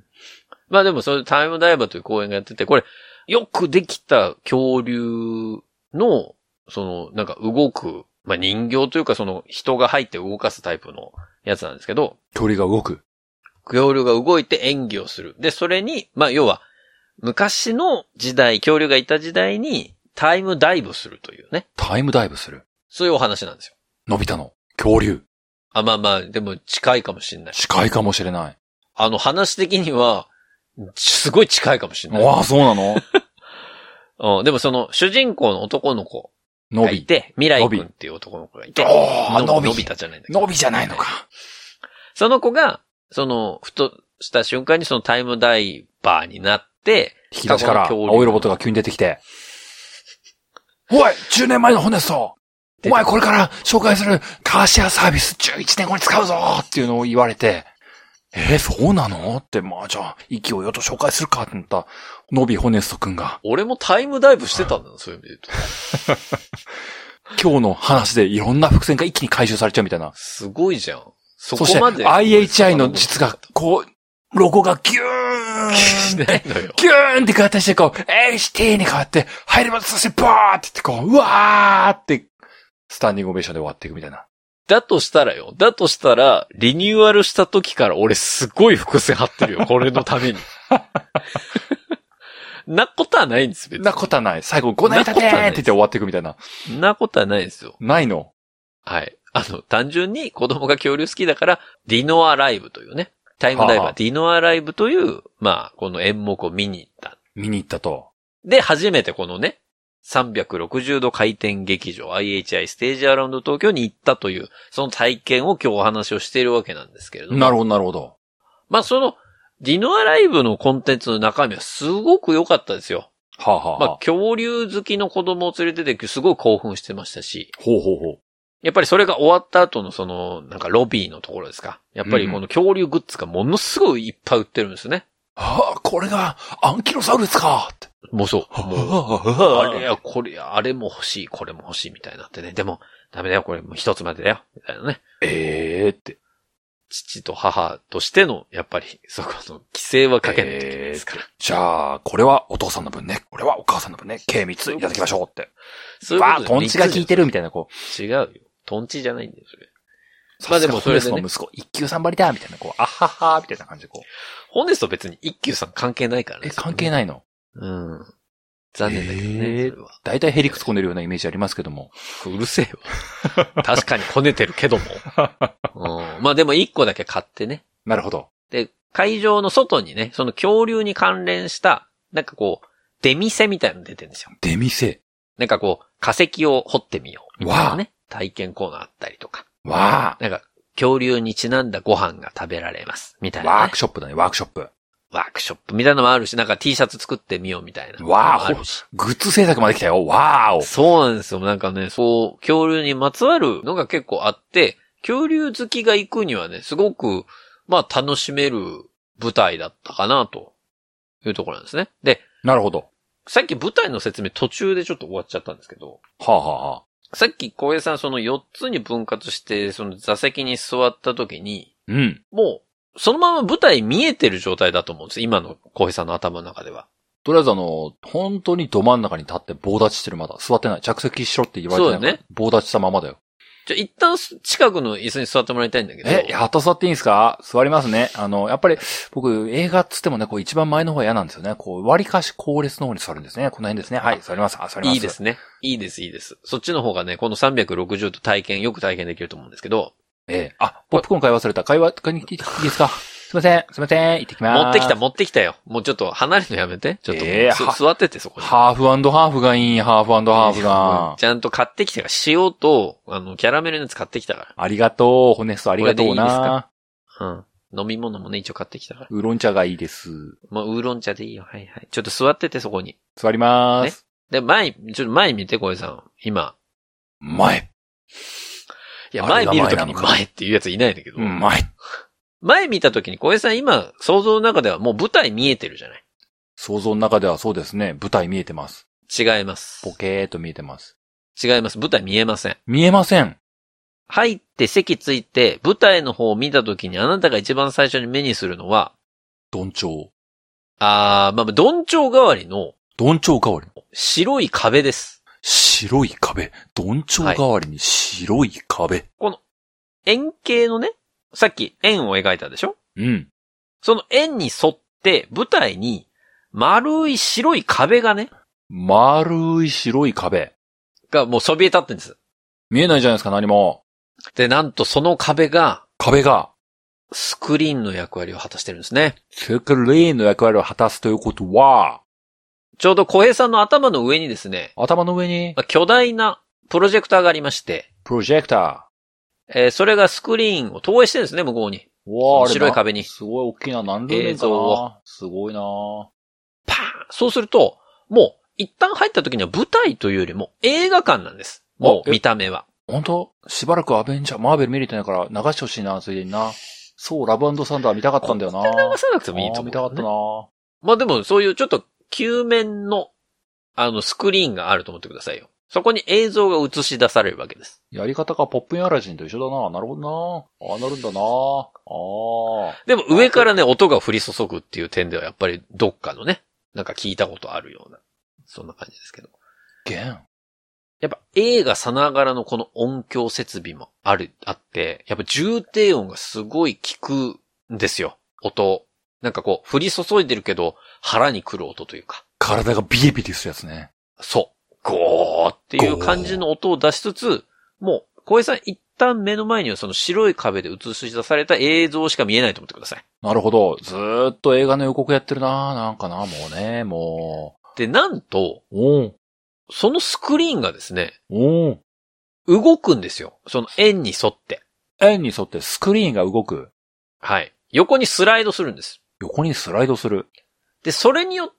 まあでも、そういうタイムダイバーという公演がやってて、これ、よくできた恐竜の、その、なんか動く、まあ人形というかその人が入って動かすタイプのやつなんですけど。 恐竜が動く。 恐竜が動いて演技をする。で、それに、まあ要は、昔の時代、恐竜がいた時代にタイムダイブするというね。 タイムダイブする。 そういうお話なんですよ。 のび太の恐竜。 あ、まあまあ、でも近いかもしれない。 近いかもしれない。 あの話的には、すごい近いかもしれない。 ああ、そうなのうん、でもその主人公の男の子がいて、未来君っていう男の子がいて、 おー、のび。 のび太じゃないんだけど。 のびじゃないのか。 その子が、その、ふとした瞬間にそのタイムダイバーになって、 引き出しから青いロボットが急に出てきて、おい !じゅうねんまえのホネストお前これから紹介するカーシェアサービスじゅういちねんごに使うぞっていうのを言われて、えー、そうなのって、まあじゃあ、勢いよと紹介するかって思った、のびホネストくんが。 俺もタイムダイブしてたんだな、そういう意味で言うと。今日の話でいろんな伏線が一気に回収されちゃうみたいな。 すごいじゃん。そこまで。そして アイエイチアイ の実が、こう、ロゴがギューンって、ギューンって形してこう、エイチティー に変わって、入りますそしてバーってってこう、うわーって、スタンディングオベーションで終わっていくみたいな。 だとしたらよ。だとしたら、リニューアルした時から俺すごい伏線張ってるよ。これのために。 なことはないんです、別に。 なことはない。最後、ごねん経てーって言って終わっていくみたいな。 なことはないですよ。 ないの。 はい。あの、単純に子供が恐竜好きだから、ディノアライブというね、タイムダイバー、はあ、ディノアライブという、まあ、この演目を見に行った。 見に行ったと。 で、初めてこのね、さんびゃくろくじゅうど回転劇場 アイエイチアイ ステージアラウンド東京に行ったという、その体験を今日お話をしているわけなんですけれども。 なるほど、なるほど。 まあ、その、ディノアライブのコンテンツの中身はすごく良かったですよ。 はあ、はあ、 まあ、恐竜好きの子供を連れててすごい興奮してましたし。 ほうほうほう。 やっぱりそれが終わった後のその、なんかロビーのところですか。やっぱりこの恐竜グッズがものすごいいっぱい売ってるんですね。 はあ、これがアンキロサウルスかって。 もうそう。もう、あれや、これや、あれも欲しい、これも欲しいみたいになってね。でも、ダメだよ、これもう一つまでだよ、みたいなね。 ええー、って。 父と母としての、やっぱり、そこの規制はかけないといけないですから。 えー、じゃあ、これはお父さんの分ね。これはお母さんの分ね。計みっついただきましょうって。 そういうこと。 わあ、トンチが効いてるみたいな、こう。違うよ。トンチじゃないんだよ、それ。まあでもそれでね。 息子、一級さんばりだみたいな、こう、あははみたいな感じでこう。 ホネスト別に一級さん関係ないからね。 え、関係ないの？ うん。残念だけどね。えー、 だいたいヘリクツこねるようなイメージありますけども。 うるせえわ。確かにこねてるけども。うん、まあでも一個だけ買ってね。 なるほど。 で、会場の外にね、その恐竜に関連した、なんかこう、出店みたいなの出てるんですよ。 出店？ なんかこう、化石を掘ってみよう。みたいなね。 わあ。 体験コーナーあったりとか。 わあ。 なんか、恐竜にちなんだご飯が食べられます。みたいな、ね。 ワークショップだね、ワークショップ。 ワークショップみたいなのもあるし、なんか T シャツ作ってみようみたいな。 わあ、グッズ制作まで来たよ。わーお。 そうなんですよ。なんかね、そう、恐竜にまつわるのが結構あって、恐竜好きが行くにはね、すごく、まあ楽しめる舞台だったかな、というところなんですね。で、 なるほど。 さっき舞台の説明途中でちょっと終わっちゃったんですけど。 はあ、はあはあ、さっき小平さんそのよっつに分割して、その座席に座った時に、 うん。 もう、そのまま舞台見えてる状態だと思うんです。今の小平さんの頭の中では。 とりあえずあの、本当にど真ん中に立って棒立ちしてるまだ。座ってない。着席しろって言われてない。そうね。棒立ちしたままだよ。 じゃ、一旦近くの椅子に座ってもらいたいんだけど。 え、やっと座っていいんですか？座りますね。あの、やっぱり、僕、映画っつってもね、こう一番前の方が嫌なんですよね。こう、割かし後列の方に座るんですね。この辺ですね。はい、座ります。あ、座ります。 いいですね。いいです、いいです。そっちの方がね、このさんびゃくろくじゅうと体験、よく体験できると思うんですけど。 ええ。あ、ポップコーン買い忘れた。買いは、買いに来ていいですか？すいません、すいません、行ってきます。 持ってきた、持ってきたよ。もうちょっと離れるのやめて。ちょっと、えー、座っててそこに。 ハーフ&ハーフがいい、ハーフ&ハーフが。 ちゃんと買ってきたから、塩と、あの、キャラメルのやつ買ってきたから。 ありがとう、ホネストありがとうな。これでいいですか？ うん。飲み物もね、一応買ってきたから。 ウーロン茶がいいです。 もうウーロン茶でいいよ。はいはい。ちょっと座ってて、そこに。 座りまーす。 ね。で、前、ちょっと前見て、小江さん。今。 前。 いや、前見るときに前っていうやついないんだけど。 うん、前。 前見たときに小江さん今、想像の中ではもう舞台見えてるじゃない？ 想像の中ではそうですね。舞台見えてます。 違います。 ポケーっと見えてます。 違います。舞台見えません。 見えません。 入って席ついて、舞台の方を見たときにあなたが一番最初に目にするのは、 どんちょう。 あー、まあ、どんちょう代わりの、 どんちょう代わりの。 白い壁です。 白い壁。どんちょう代わりに白い壁。はい、 この、円形のね、さっき円を描いたでしょ？ うん。 その円に沿って舞台に丸い白い壁がね。 丸い白い壁。 がもうそびえ立ってるんです。 見えないじゃないですか、何も。 で、なんとその壁が。 壁が。 スクリーンの役割を果たしてるんですね。 スクリーンの役割を果たすということは、 ちょうど小平さんの頭の上にですね。 頭の上に。 巨大なプロジェクターがありまして。 プロジェクター。 えー、それがスクリーンを投影してるんですね、向こうに。 わあ、 白い壁に。 すごい大きな何ルーメンかな。すごいな。 パーン。そうすると、もう、一旦入った時には舞台というよりも映画館なんです。もう見た目は。 本当？しばらくアベンジャー、マーベル見れてないから流してほしいな、ついでにな。そう、ラブ&サンダー見たかったんだよな。 流さなくてもいいと思う、ね。 見たかったな。 まあでも、そういうちょっと、球面の、あの、スクリーンがあると思ってくださいよ。そこに映像が映し出されるわけです。 やり方がポップインアラジンと一緒だな。なるほどな。ああ、なるんだな。ああ。 でも上からね、音が降り注ぐっていう点ではやっぱりどっかのね、なんか聞いたことあるような、そんな感じですけど。 弦。 やっぱ映画さながらのこの音響設備もある、あって、やっぱ重低音がすごい効くんですよ。音。 なんかこう、降り注いでるけど、腹に来る音というか。 体がビリビリするやつね。 そう。ゴーっていう感じの音を出しつつ、もう、小江さん一旦目の前にはその白い壁で映し出された映像しか見えないと思ってください。 なるほど。ずーっと映画の予告やってるななんかな、もうね、もう。で、なんと、 おそのスクリーンがですね、 お動くんですよ。その円に沿って。 円に沿ってスクリーンが動く。 はい。横にスライドするんです。 横にスライドする。 で、それによって、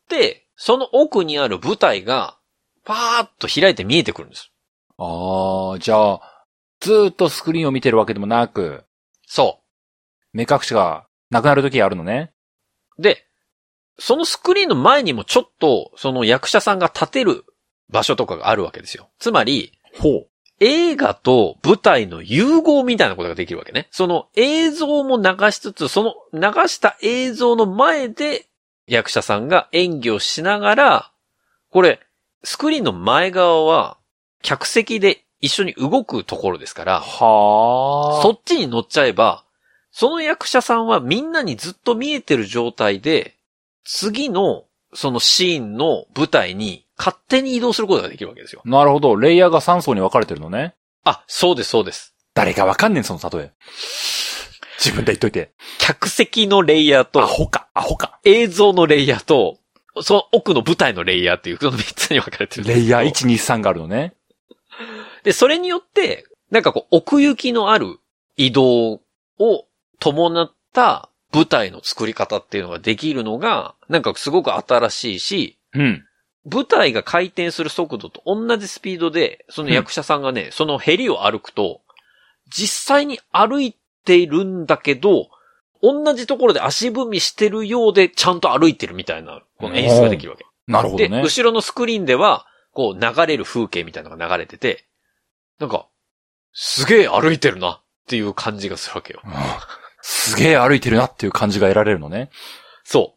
その奥にある舞台が、パーッと開いて見えてくるんです。 あー、じゃあ、ずーっとスクリーンを見てるわけでもなく。 そう。 目隠しがなくなる時があるのね。 で、そのスクリーンの前にもちょっと、その役者さんが立てる場所とかがあるわけですよ。つまり、 ほう。 映画と舞台の融合みたいなことができるわけね。その映像も流しつつ、その流した映像の前で役者さんが演技をしながら、これ、スクリーンの前側は客席で一緒に動くところですから、 はあ。 そっちに乗っちゃえば、その役者さんはみんなにずっと見えてる状態で、次のそのシーンの舞台に勝手に移動することができるわけですよ。 なるほど。レイヤーがさん層に分かれてるのね。 あ、そうです、そうです。 誰かわかんねん、その例え。自分で言っといて。 客席のレイヤーと、 アホか、アホか。 映像のレイヤーと、その奥の舞台のレイヤーっていう、そのみっつに分かれてるんです。 レイヤーいち、に、さんがあるのね。 で、それによって、なんかこう、奥行きのある移動を伴った舞台の作り方っていうのができるのが、なんかすごく新しいし、 うん。 舞台が回転する速度と同じスピードで、その役者さんがね、うん、そのヘリを歩くと、実際に歩いているんだけど、同じところで足踏みしてるようでちゃんと歩いてるみたいな、この演出ができるわけ。 なるほどね。 で、後ろのスクリーンでは、こう流れる風景みたいなのが流れてて、なんか、すげえ歩いてるなっていう感じがするわけよ。 すげえ歩いてるなっていう感じが得られるのね。 そう。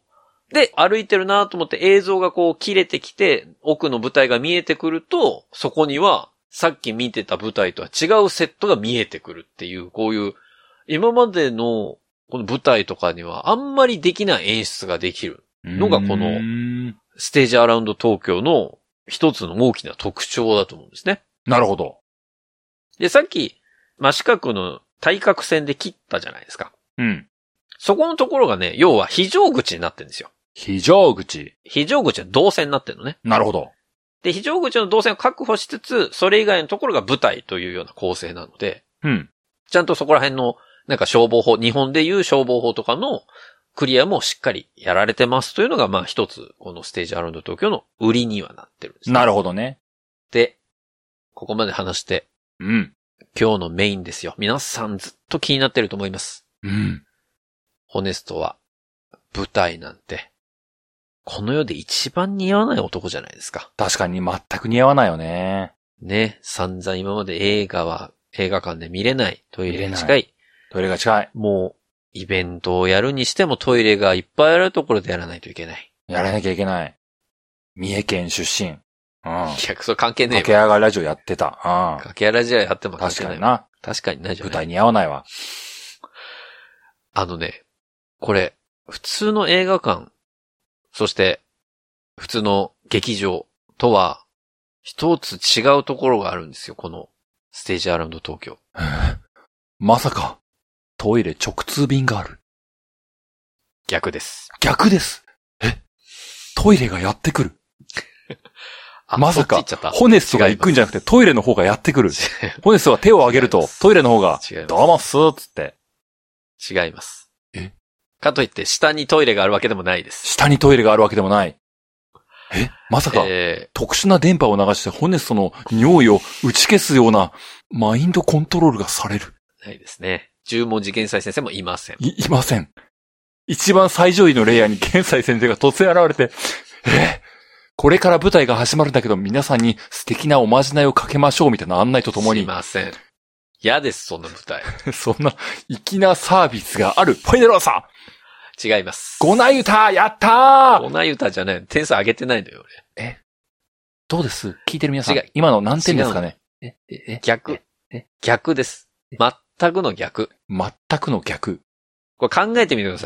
で、歩いてるなと思って映像がこう切れてきて、奥の舞台が見えてくると、そこにはさっき見てた舞台とは違うセットが見えてくるっていう、こういう、今までのこの舞台とかにはあんまりできない演出ができるのがこのステージアラウンド東京の一つの大きな特徴だと思うんですね。 なるほど。 で、さっき真四角の対角線で切ったじゃないですか。 うん。 そこのところがね、要は非常口になってるんですよ。 非常口。 非常口は動線になってるのね。 なるほど。 で、非常口の動線を確保しつつ、それ以外のところが舞台というような構成なので、 うん。 ちゃんとそこら辺の、なんか消防法、日本でいう消防法とかのクリアもしっかりやられてますというのが、まあ一つ、このステージアラウンド東京の売りにはなってるんです、ね。 なるほどね。 で、ここまで話して、 うん。 今日のメインですよ。皆さんずっと気になってると思います。 うん。 ホネストは、舞台なんて、この世で一番似合わない男じゃないですか。 確かに全く似合わないよね。 ね、散々今まで映画は映画館で見れない。トイレが近い。 トイレが近い。 もう、イベントをやるにしてもトイレがいっぱいあるところでやらないといけない。 やらなきゃいけない。三重県出身。うん。いや、それ関係ねえよ。 掛け上がラジオやってた。うん。 掛け上がラジオやっても関係ない。 確かにな。 確かにないじゃん。 舞台似合わないわ。 あのね、これ、普通の映画館、そして、普通の劇場とは、一つ違うところがあるんですよ、このステージアラウンド東京。 まさか、トイレ直通便がある。 逆です。 逆です。えトイレがやってくる。まさか、ホネストが行くんじゃなくてトイレの方がやってくる。ホネストが手を挙げるとトイレの方が、どうもっすーっつって。 違います。 えかといって下にトイレがあるわけでもないです。 下にトイレがあるわけでもない。えまさか、 えー、 特殊な電波を流してホネストの尿意を打ち消すようなマインドコントロールがされる。 ないですね。十文字玄斎先生もいません。 い、いません。一番最上位のレイヤーに玄斎先生が突然現れて、えこれから舞台が始まるんだけど皆さんに素敵なおまじないをかけましょうみたいな案内とともに。 しません。嫌です、そんな舞台。 そんな粋なサービスがある。ポイネローさ違います。 ゴナユタやったーゴナユタじゃない。点数上げてないのよ、俺。 えどうです聞いてる皆さん。違う。今の何点ですかねえええ逆。え逆です。全くの逆。 全くの逆。 これ考えてみてください。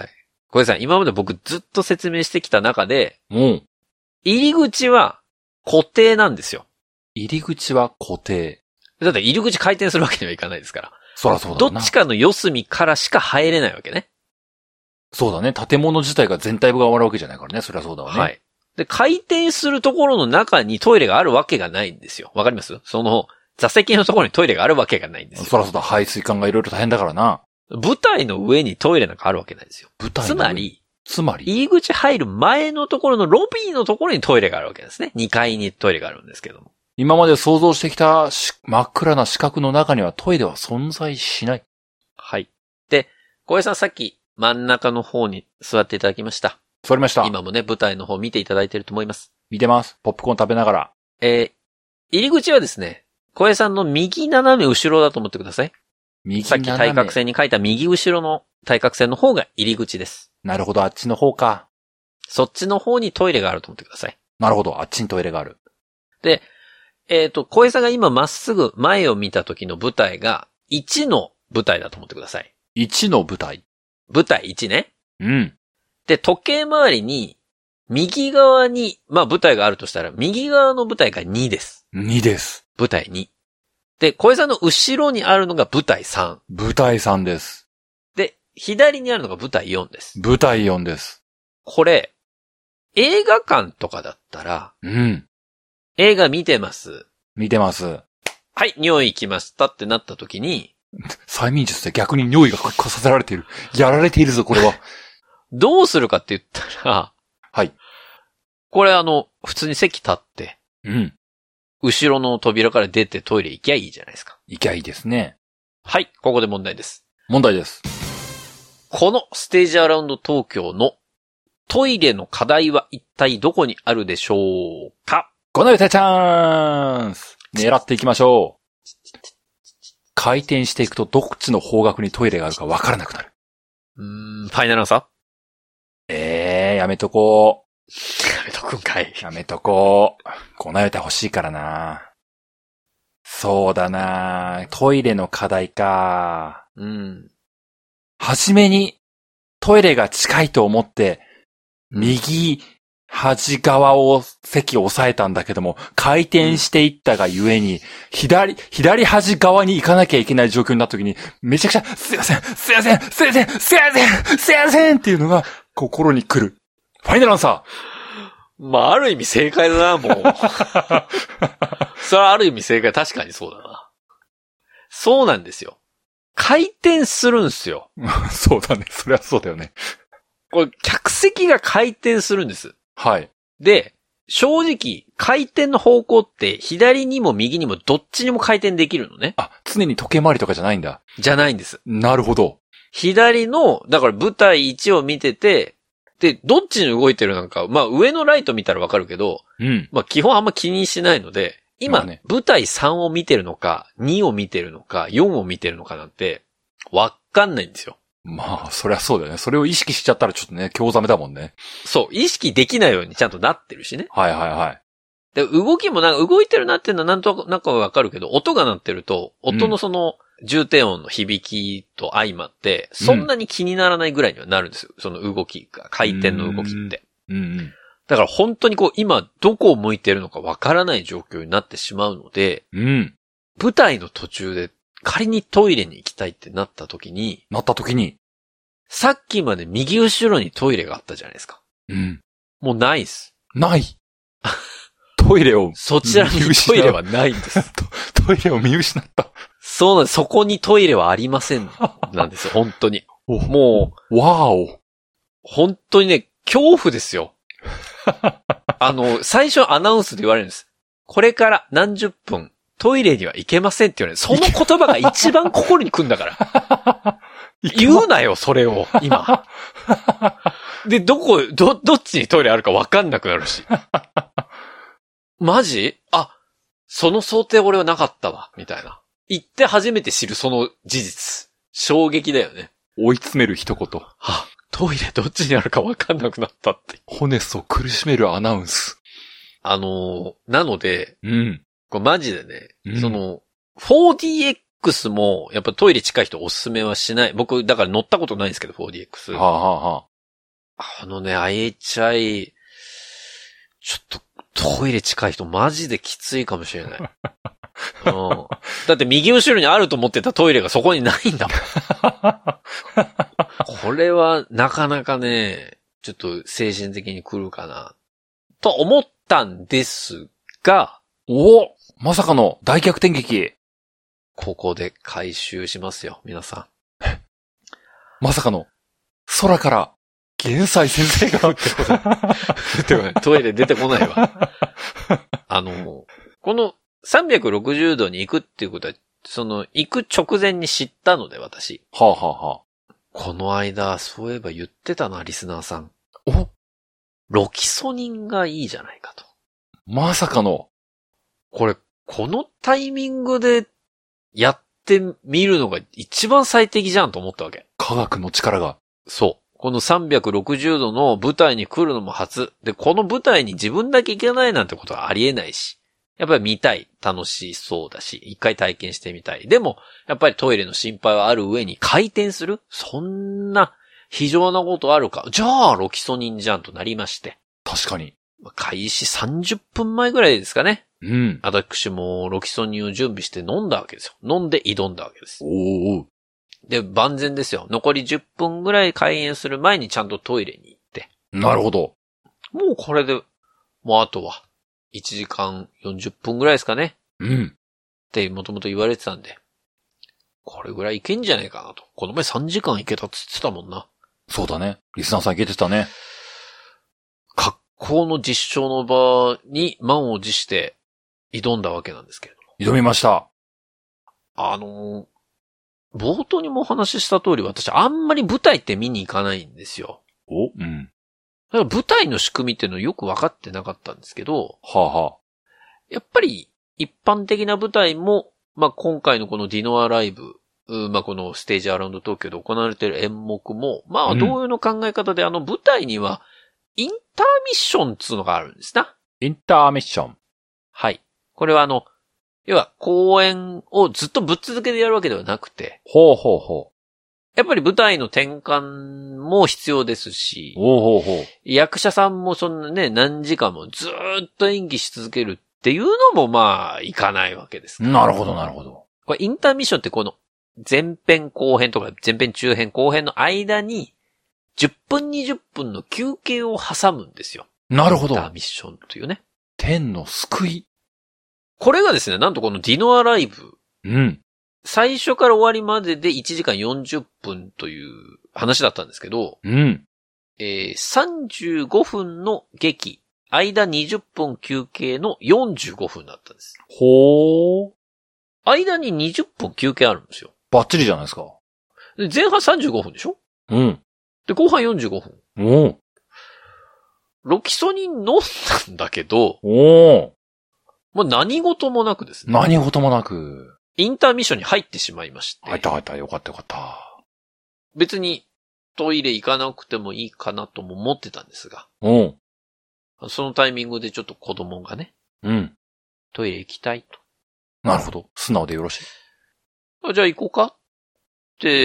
小江さん、今まで僕ずっと説明してきた中で、 うん。 入り口は固定なんですよ。 入り口は固定。 だって入り口回転するわけにはいかないですから。 そらそうだな。 どっちかの四隅からしか入れないわけね。 そうだね。建物自体が全体部が終わるわけじゃないからね。そりゃそうだわね。 はい。で、回転するところの中にトイレがあるわけがないんですよ。わかります？その、座席のところにトイレがあるわけがないんですよ。 そらそうだ。排水管がいろいろ大変だからな。 舞台の上にトイレなんかあるわけないんですよ。 舞台の上。 つまり、 つまり入り口入る前のところのロビーのところにトイレがあるわけですね。にかいにトイレがあるんですけども。 今まで想像してきた真っ暗な四角の中にはトイレは存在しない。 はい。で、小江さんさっき真ん中の方に座っていただきました。 座りました。 今もね、舞台の方見ていただいていると思います。 見てます。ポップコーン食べながら。 えー、入り口はですね、小江さんの右斜め後ろだと思ってください。 右斜め。さっき対角線に書いた右後ろの対角線の方が入り口です。 なるほど、あっちの方か。 そっちの方にトイレがあると思ってください。 なるほど、あっちにトイレがある。 で、えっと、小江さんが今まっすぐ前を見た時の舞台がいちの舞台だと思ってください。 いちの舞台。 舞台いちね。 うん。 で、時計回りに、右側に、まあ舞台があるとしたら、右側の舞台がにです。 にです。 舞台に。で、小江さんの後ろにあるのが舞台さん。 舞台さんです。 で、左にあるのが舞台よんです。 舞台よんです。 これ、映画館とかだったら、 うん。 映画見てます。 見てます。 はい、尿意来ましたってなった時に、 催眠術で逆に尿意がこさせられている。やられているぞ、これは。 どうするかって言ったら、 はい。 これあの、普通に席立って、 うん。 後ろの扉から出てトイレ行きゃいいじゃないですか。 行きゃいいですね。 はい、ここで問題です。 問題です。 このステージアラウンド東京のトイレの課題は一体どこにあるでしょうか？ この歌チャンス狙っていきましょう。回転していくとどっちの方角にトイレがあるかわからなくなる。 うーん、ファイナルアンサー？ ええー、やめとこう。 やめとくんかい。 やめとこう。この歌欲しいからな。そうだな。トイレの課題か。 うん。 はじめにトイレが近いと思って、右端側を席を押さえたんだけども、回転していったがゆえに、左、左端側に行かなきゃいけない状況になった時に、めちゃくちゃ、すいません、すいません、すいません、すいません、すいませんっていうのが心に来る。ファイナルアンサー。まあ、ある意味正解だな、もう。それはある意味正解、確かにそうだな。そうなんですよ。回転するんですよ。 そうだね、そりゃそうだよね。 これ、客席が回転するんです。 はい。 で、正直、回転の方向って左にも右にもどっちにも回転できるのね。 あ、常に時計回りとかじゃないんだ。 じゃないんです。 なるほど。 左の、だから舞台いちを見てて、で、どっちに動いてるなんか、まあ上のライト見たらわかるけど、 うん。 まあ基本あんま気にしないので、今、 ね、 舞台さんを見てるのか、にを見てるのか、よんを見てるのかなんて、わかんないんですよ。 まあ、そりゃそうだよね。それを意識しちゃったらちょっとね、興ざめだもんね。 そう、意識できないようにちゃんとなってるしね。 はいはいはい。 で、動きもなんか動いてるなっていうのはなんとなくわかるけど、音が鳴ってると、音のその重低音の響きと相まって、そんなに気にならないぐらいにはなるんですよ。その動きが、回転の動きって。 うんうん、 だから本当にこう、今どこを向いてるのかわからない状況になってしまうので、 うん、 舞台の途中で仮にトイレに行きたいってなった時に、 なった時に、 さっきまで右後ろにトイレがあったじゃないですか。 うん。 もうないっす。 ない。トイレを。 そちらにトイレはないんです。 ト, トイレを見失った。 そうなんです。そこにトイレはありません。なんですよ、本当に。もう、わーお。 本当にね、恐怖ですよ。あの、最初アナウンスで言われるんです。これから何十分、トイレには行けませんって言われる。その言葉が一番心に来るんだから。言うなよ、それを、今。で、どこ、ど、どっちにトイレあるか分かんなくなるし。マジ？あ、その想定俺はなかったわ、みたいな。行って初めて知るその事実。衝撃だよね。 追い詰める一言。 は、トイレどっちにあるか分かんなくなったって。 ホネスを苦しめるアナウンス。 あのー、なので、 うん。 これマジでね、 うん、 その、フォーディーエックス も、やっぱトイレ近い人おすすめはしない。僕、だから乗ったことないんですけど、フォーディーエックス。 はあはあはあ、 あのね、アイエイチアイ、ちょっとトイレ近い人マジできついかもしれない。うん、だって右後ろにあると思ってたトイレがそこにないんだもん。これはなかなかね、ちょっと精神的に来るかな。と思ったんですが。 おまさかの大逆転劇。 ここで回収しますよ、皆さん。 まさかの空から玄斎先生が出てこない。トイレ出てこないわ。あの、このさんびゃくろくじゅうどに行くっていうことは、その行く直前に知ったので私。 はあ、はあはあ、 この間、そういえば言ってたな、リスナーさん。 おロキソニンがいいじゃないかと。 まさかの。 これ、このタイミングでやってみるのが一番最適じゃんと思ったわけ。 科学の力が。 そう。このさんびゃくろくじゅうどの舞台に来るのも初。で、この舞台に自分だけ行けないなんてことはありえないし。やっぱり見たい。楽しそうだし。一回体験してみたい。でも、やっぱりトイレの心配はある上に回転する？そんな非常なことあるか。じゃあ、ロキソニンじゃんとなりまして。 確かに。 開始さんじゅっぷんまえぐらいですかね。 うん。 私もロキソニンを準備して飲んだわけですよ。飲んで挑んだわけです。 おーおー。 で、万全ですよ。残りじゅっぷんぐらい開演する前にちゃんとトイレに行って。 なるほど。 もうこれで、もうあとは、いちじかんよんじゅっぷんぐらいですかね。 うん。 ってもともと言われてたんで。これぐらいいけんじゃねえかなと。この前さんじかんいけたっつってたもんな。 そうだね。リスナーさんいけてたね。 格好の実証の場に満を持して挑んだわけなんですけれども。挑みました。 あのー、冒頭にもお話しした通り、私あんまり舞台って見に行かないんですよ。 おうん。 だから舞台の仕組みっていうのよく分かってなかったんですけど、 はあはあ、 やっぱり一般的な舞台も、まあ、今回のこのディノアライブ、まあ、このステージアラウンド東京で行われている演目も、まあ、同様の考え方で、うん、あの舞台にはインターミッションっていうのがあるんですな。 インターミッション。 はい。これはあの、要は公演をずっとぶっ続けでやるわけではなくて、 ほうほうほう。 やっぱり舞台の転換も必要ですし、 ほうほうほう。 役者さんもそんなね、何時間もずーっと演技し続けるっていうのもまあ、いかないわけですから。 なるほど、なるほど。 これインターミッションってこの前編後編とか前編中編後編の間にじゅっぷんにじゅっぷんの休憩を挟むんですよ。 なるほど。 インターミッションというね。 天の救い。 これがですね、なんとこのディノアライブ。 うん。 最初から終わりまででいちじかんよんじゅっぷんという話だったんですけど、 うん。 えー、さんじゅうごふんの劇、間にじゅっぷん休憩のよんじゅうごふんだったんです。 ほー。 間ににじゅっぷん休憩あるんですよ。 バッチリじゃないですか。 で前半さんじゅうごふんでしょ？ うん。 で、後半よんじゅうごふん。 おー。 ロキソニン飲んだんだけど、 おー。 もう何事もなくですね。 何事もなく。 インターミッションに入ってしまいまして。 入った入った。よかったよかった。 別にトイレ行かなくてもいいかなとも思ってたんですが。 うん。 そのタイミングでちょっと子供がね。 うん。 トイレ行きたいと。 なるほど。素直でよろしい。 あ、じゃあ行こうかって、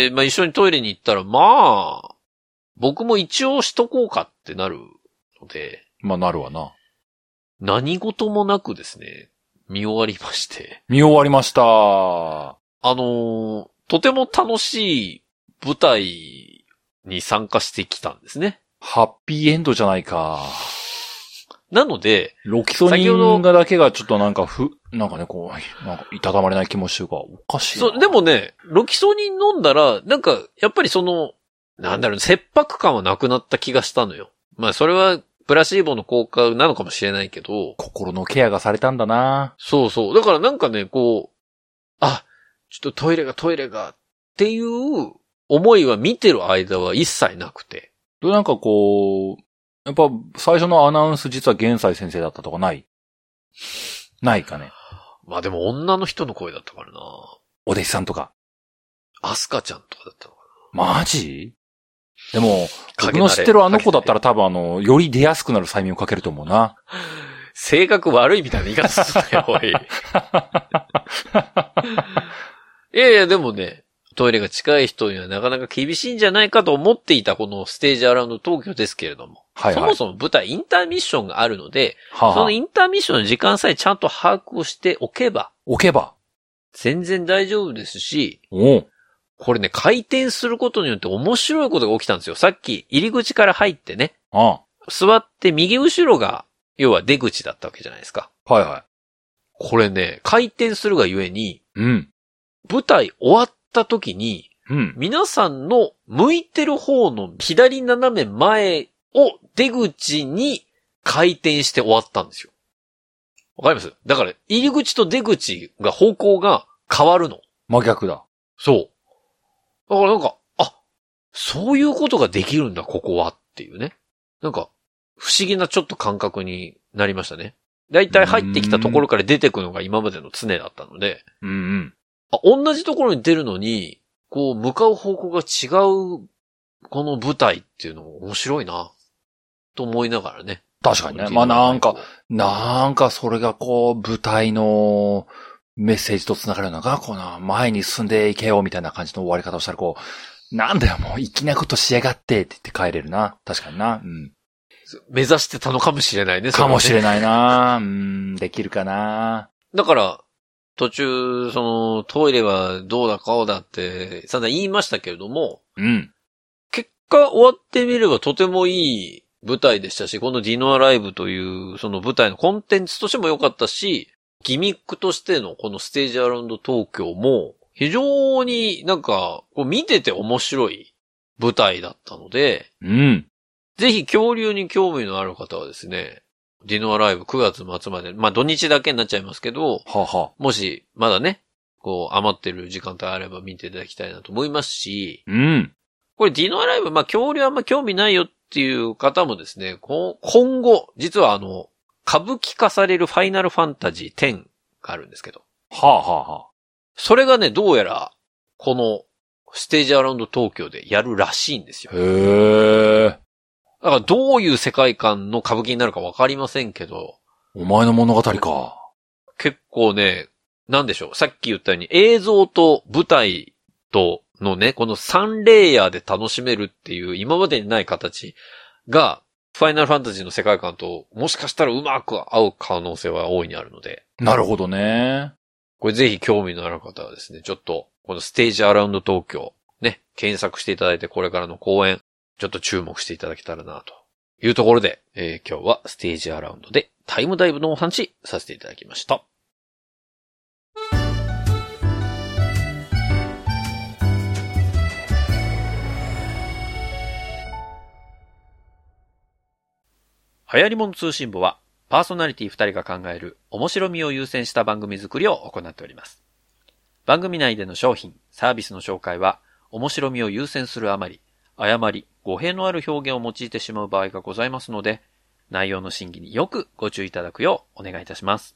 まあ一緒にトイレに行ったら、まあ、僕も一応しとこうかってなるので。 まあなるわな。 何事もなくですね、見終わりまして。 見終わりました。 あのー、とても楽しい舞台に参加してきたんですね。 ハッピーエンドじゃないか。 なので、 ロキソニンがだけがちょっとなんかふ、なんかね、こう、なんかいたたまれない気もしてるから、おかしいな。 そう、でもね、ロキソニン飲んだら、なんか、やっぱりその、なんだろう、切迫感はなくなった気がしたのよ。まあ、それは、プラシーボの効果なのかもしれないけど。 心のケアがされたんだな。 そうそう。だからなんかね、こう、あ、ちょっとトイレがトイレがっていう思いは見てる間は一切なくて。 で、なんかこう、やっぱ最初のアナウンス実は玄斎先生だったとかないないかね。 まあでも女の人の声だったからな。 お弟子さんとか。 アスカちゃんとかだったのかな。マジ？でも、僕の知ってるあの子だったら多分あの、より出やすくなる催眠をかけると思うな。 性格悪いみたいな言い方するなよ、おい。いやいや、でもね、 トイレが近い人にはなかなか厳しいんじゃないかと思っていたこのステージアラウンド東京ですけれども。はいはい、そもそも舞台インターミッションがあるので、はあはあ、そのインターミッションの時間さえちゃんと把握をしておけば。 おけば。 全然大丈夫ですし、 おうこれね、回転することによって面白いことが起きたんですよ。さっき入り口から入ってね。 ああ座って右後ろが、要は出口だったわけじゃないですか。 はいはい。 これね、回転するがゆえに、 うん。 舞台終わった時に、 うん。 皆さんの向いてる方の左斜め前を出口に回転して終わったんですよ。わかります？だから入り口と出口が方向が変わるの。 真逆だ。 そう。だからなんか、あ、そういうことができるんだ、ここはっていうね。なんか、不思議なちょっと感覚になりましたね。だいたい入ってきたところから出てくのが今までの常だったので、 うんうん。 あ、同じところに出るのに、こう、向かう方向が違う、この舞台っていうのも面白いな、と思いながらね。 確かにね。まあなんか、なんかそれがこう、舞台のメッセージと繋がるのが、この前に進んでいけよみたいな感じの終わり方をしたらこう、なんだよもう粋なことしやがってって言って帰れるな。確かにな。うん。 目指してたのかもしれないね。 それはねかもしれないな。うん、できるかな。 だから、途中、その、トイレはどうだこうだって、散々言いましたけれども、 うん。 結果終わってみればとてもいい舞台でしたし、このディノアライブという、その舞台のコンテンツとしても良かったし、ギミックとしてのこのステージアラウンド東京も、非常になんか、こう見てて面白い舞台だったので、 うん。 ぜひ恐竜に興味のある方はですね、ディノアライブくがつ末まで、まあ土日だけになっちゃいますけど、 ははもしまだね、こう余ってる時間帯あれば見ていただきたいなと思いますし、 うん。 これディノアライブ、まあ恐竜あんま興味ないよっていう方もですね、こ今後、実はあの、歌舞伎化されるファイナルファンタジーテンがあるんですけど、 はあはあはあ。 それがね、どうやら、このステージアラウンド東京でやるらしいんですよ。 へー。 だからどういう世界観の歌舞伎になるかわかりませんけど。 お前の物語か。 結構ね、なんでしょう。さっき言ったように映像と舞台とのね、このさんレイヤーで楽しめるっていう今までにない形が、ファイナルファンタジーの世界観ともしかしたらうまく合う可能性は大いにあるので。 なるほどね。 これぜひ興味のある方はですね、ちょっとこのステージアラウンド東京ね、検索していただいてこれからの公演、ちょっと注目していただけたらなというところで、えー、今日はステージアラウンドでタイムダイブのお話させていただきました。流行り物通信簿はパーソナリティふたりが考える面白みを優先した番組作りを行っております。番組内での商品、サービスの紹介は面白みを優先するあまり、誤り、語弊のある表現を用いてしまう場合がございますので、内容の審議によくご注意いただくようお願いいたします。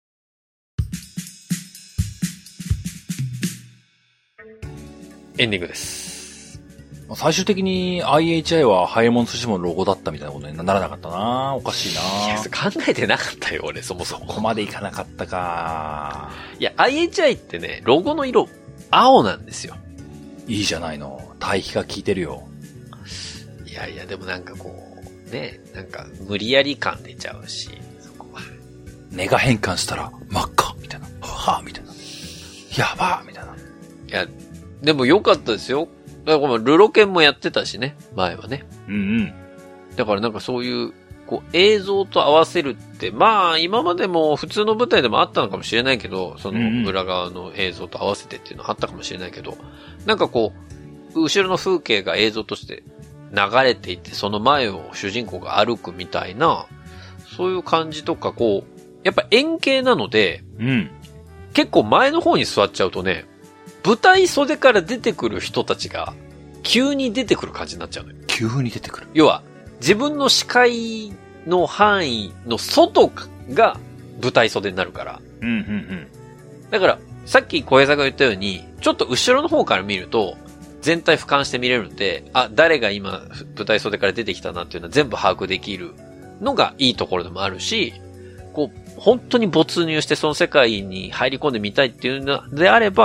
エンディングです。 最終的に アイエイチアイ はハイモン寿司もロゴだったみたいなことにならなかったな。おかしいな。 いや、考えてなかったよ、俺、そもそも。 ここまでいかなかったか。 いや、アイエイチアイ ってね、ロゴの色、青なんですよ。 いいじゃないの。対比が効いてるよ。 いやいや、でもなんかこう、ね、なんか無理やり感出ちゃうし、そこは。 根が変換したら真っ赤みたいな。はぁみたいな。やばみたいな。いや、でも良かったですよ。だからルロケンもやってたしね、前はね。 うんうん。 だからなんかそういう、こう映像と合わせるって、まあ今までも普通の舞台でもあったのかもしれないけど、その裏側の映像と合わせてっていうのはあったかもしれないけど、なんかこう、後ろの風景が映像として流れていて、その前を主人公が歩くみたいな、そういう感じとか、こう、やっぱ円形なので、 うん、 結構前の方に座っちゃうとね、舞台袖から出てくる人たちが急に出てくる感じになっちゃうのよ。 急に出てくる。 要は、自分の視界の範囲の外が舞台袖になるから。 うんうんうん。 だから、さっき小江さんが言ったように、ちょっと後ろの方から見ると、全体俯瞰して見れるんで、あ、誰が今舞台袖から出てきたなっていうのは全部把握できるのがいいところでもあるし、こう、本当に没入してその世界に入り込んでみたいっていうのであれば、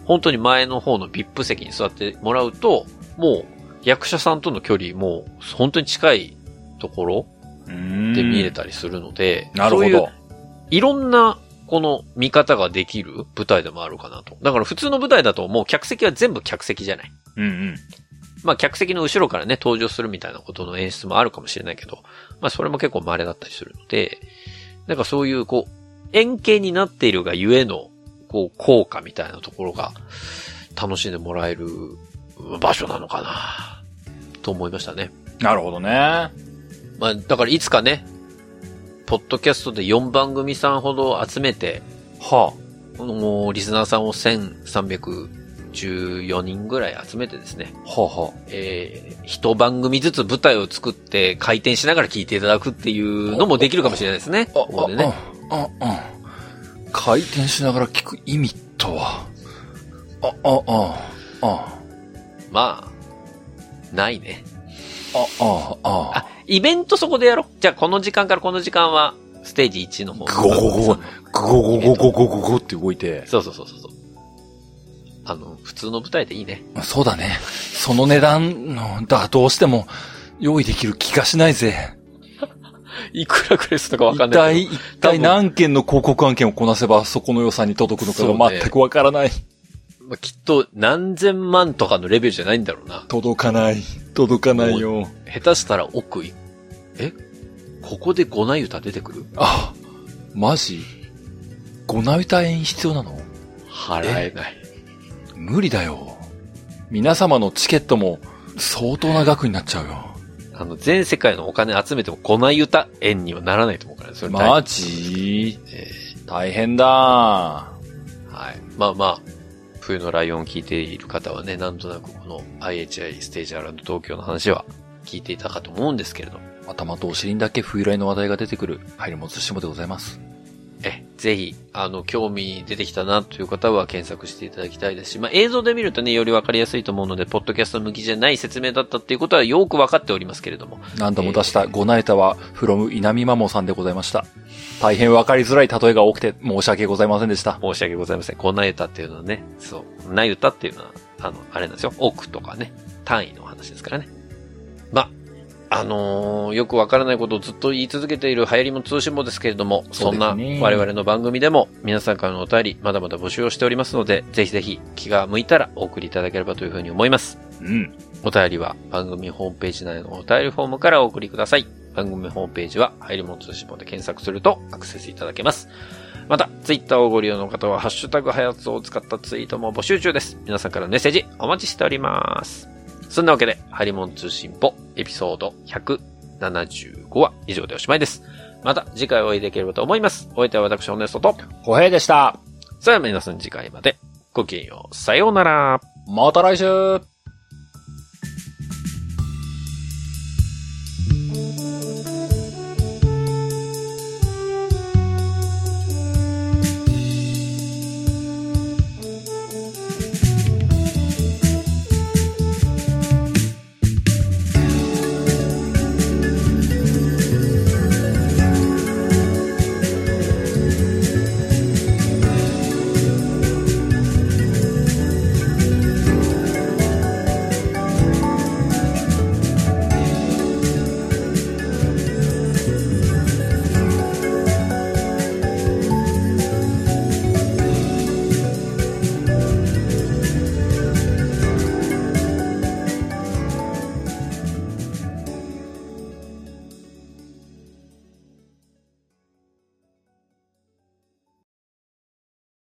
本当に前の方の ブイアイピー 席に座ってもらうと、もう役者さんとの距離も本当に近いところで見れたりするので、 なるほど。そういういろんなこの見方ができる舞台でもあるかなと。だから普通の舞台だともう客席は全部客席じゃない。 うんうん。 まあ客席の後ろからね登場するみたいなことの演出もあるかもしれないけど、まあそれも結構稀だったりするので、なんかそういうこう円形になっているがゆえのこう効果みたいなところが楽しんでもらえる場所なのかなと思いましたね。 なるほどね。 まあだからいつかね、ポッドキャストでよんばん組さんほど集めて、 はあ、もうリスナーさんをせんさんびゃくじゅうよにんぐらい集めてですね。 はあ、はあ、 えー、一番組ずつ舞台を作って回転しながら聞いていただくっていうのもできるかもしれないですね。ここでね。 あ、あ、あ、回転しながら聞く意味とは。あ、あ、あ、あ。 まあ、ないね。 あ、あ、あ。 あ、イベントそこでやろう。じゃあこの時間からこの時間は、ステージいちの方。 ゴゴゴゴ、ゴゴゴゴゴゴゴって動いて。 そうそうそうそう。あの、普通の舞台でいいね。 そうだね。その値段の、だ、どうしても、用意できる気がしないぜ。 いくらくらいするのかわかんないけど。一体、一体何件の広告案件をこなせばそこの予算に届くのかが全くわからない。 まあ、きっと何千万とかのレベルじゃないんだろうな。 届かない。届かないよ。 下手したら奥い、えここでゴナユタ出てくる？ あ、マジ？ゴナユタ円必要なの？ 払えない。 無理だよ。皆様のチケットも相当な額になっちゃうよ。 あの、全世界のお金集めてもゴナユタ円にはならないと思うからね。それマジ？えー、大変だ。はい。まあまあ、冬のライオンを聞いている方はね、なんとなくこの アイエイチアイ ステージアラウンド東京の話は聞いていたかと思うんですけれど。 頭とお尻にだけ冬来の話題が出てくる、入りもつしもでございます。 え、ぜひ、あの、興味出てきたなという方は検索していただきたいですし、まあ、映像で見るとね、よりわかりやすいと思うので、ポッドキャスト向きじゃない説明だったっていうことはよくわかっておりますけれども。 何度も出した、えー、ゴナエタは、フロム稲見マモさんでございました。大変わかりづらい例えが多くて、申し訳ございませんでした。 申し訳ございません。ゴナエタっていうのはね、そう、ナユタっていうのは、あの、あれなんですよ。億とかね、単位の話ですからね。まあ、あのー、よくわからないことをずっと言い続けている流行りも通信簿ですけれども、そんな我々の番組でも皆さんからのお便りまだまだ募集をしておりますので、ぜひぜひ気が向いたらお送りいただければというふうに思います。 うん。 お便りは番組ホームページ内のお便りフォームからお送りください。番組ホームページは流行りも通信簿で検索するとアクセスいただけます。また、ツイッターをご利用の方はハッシュタグはやつを使ったツイートも募集中です。皆さんからのメッセージお待ちしております。そんなわけで、ハリモン通信簿エピソードひゃくななじゅうごは以上でおしまいです。また次回お会いできればと思います。お相手は私、オネストと、 小平でした。 さあ皆さん次回までごきげんよう。さようなら。 また来週。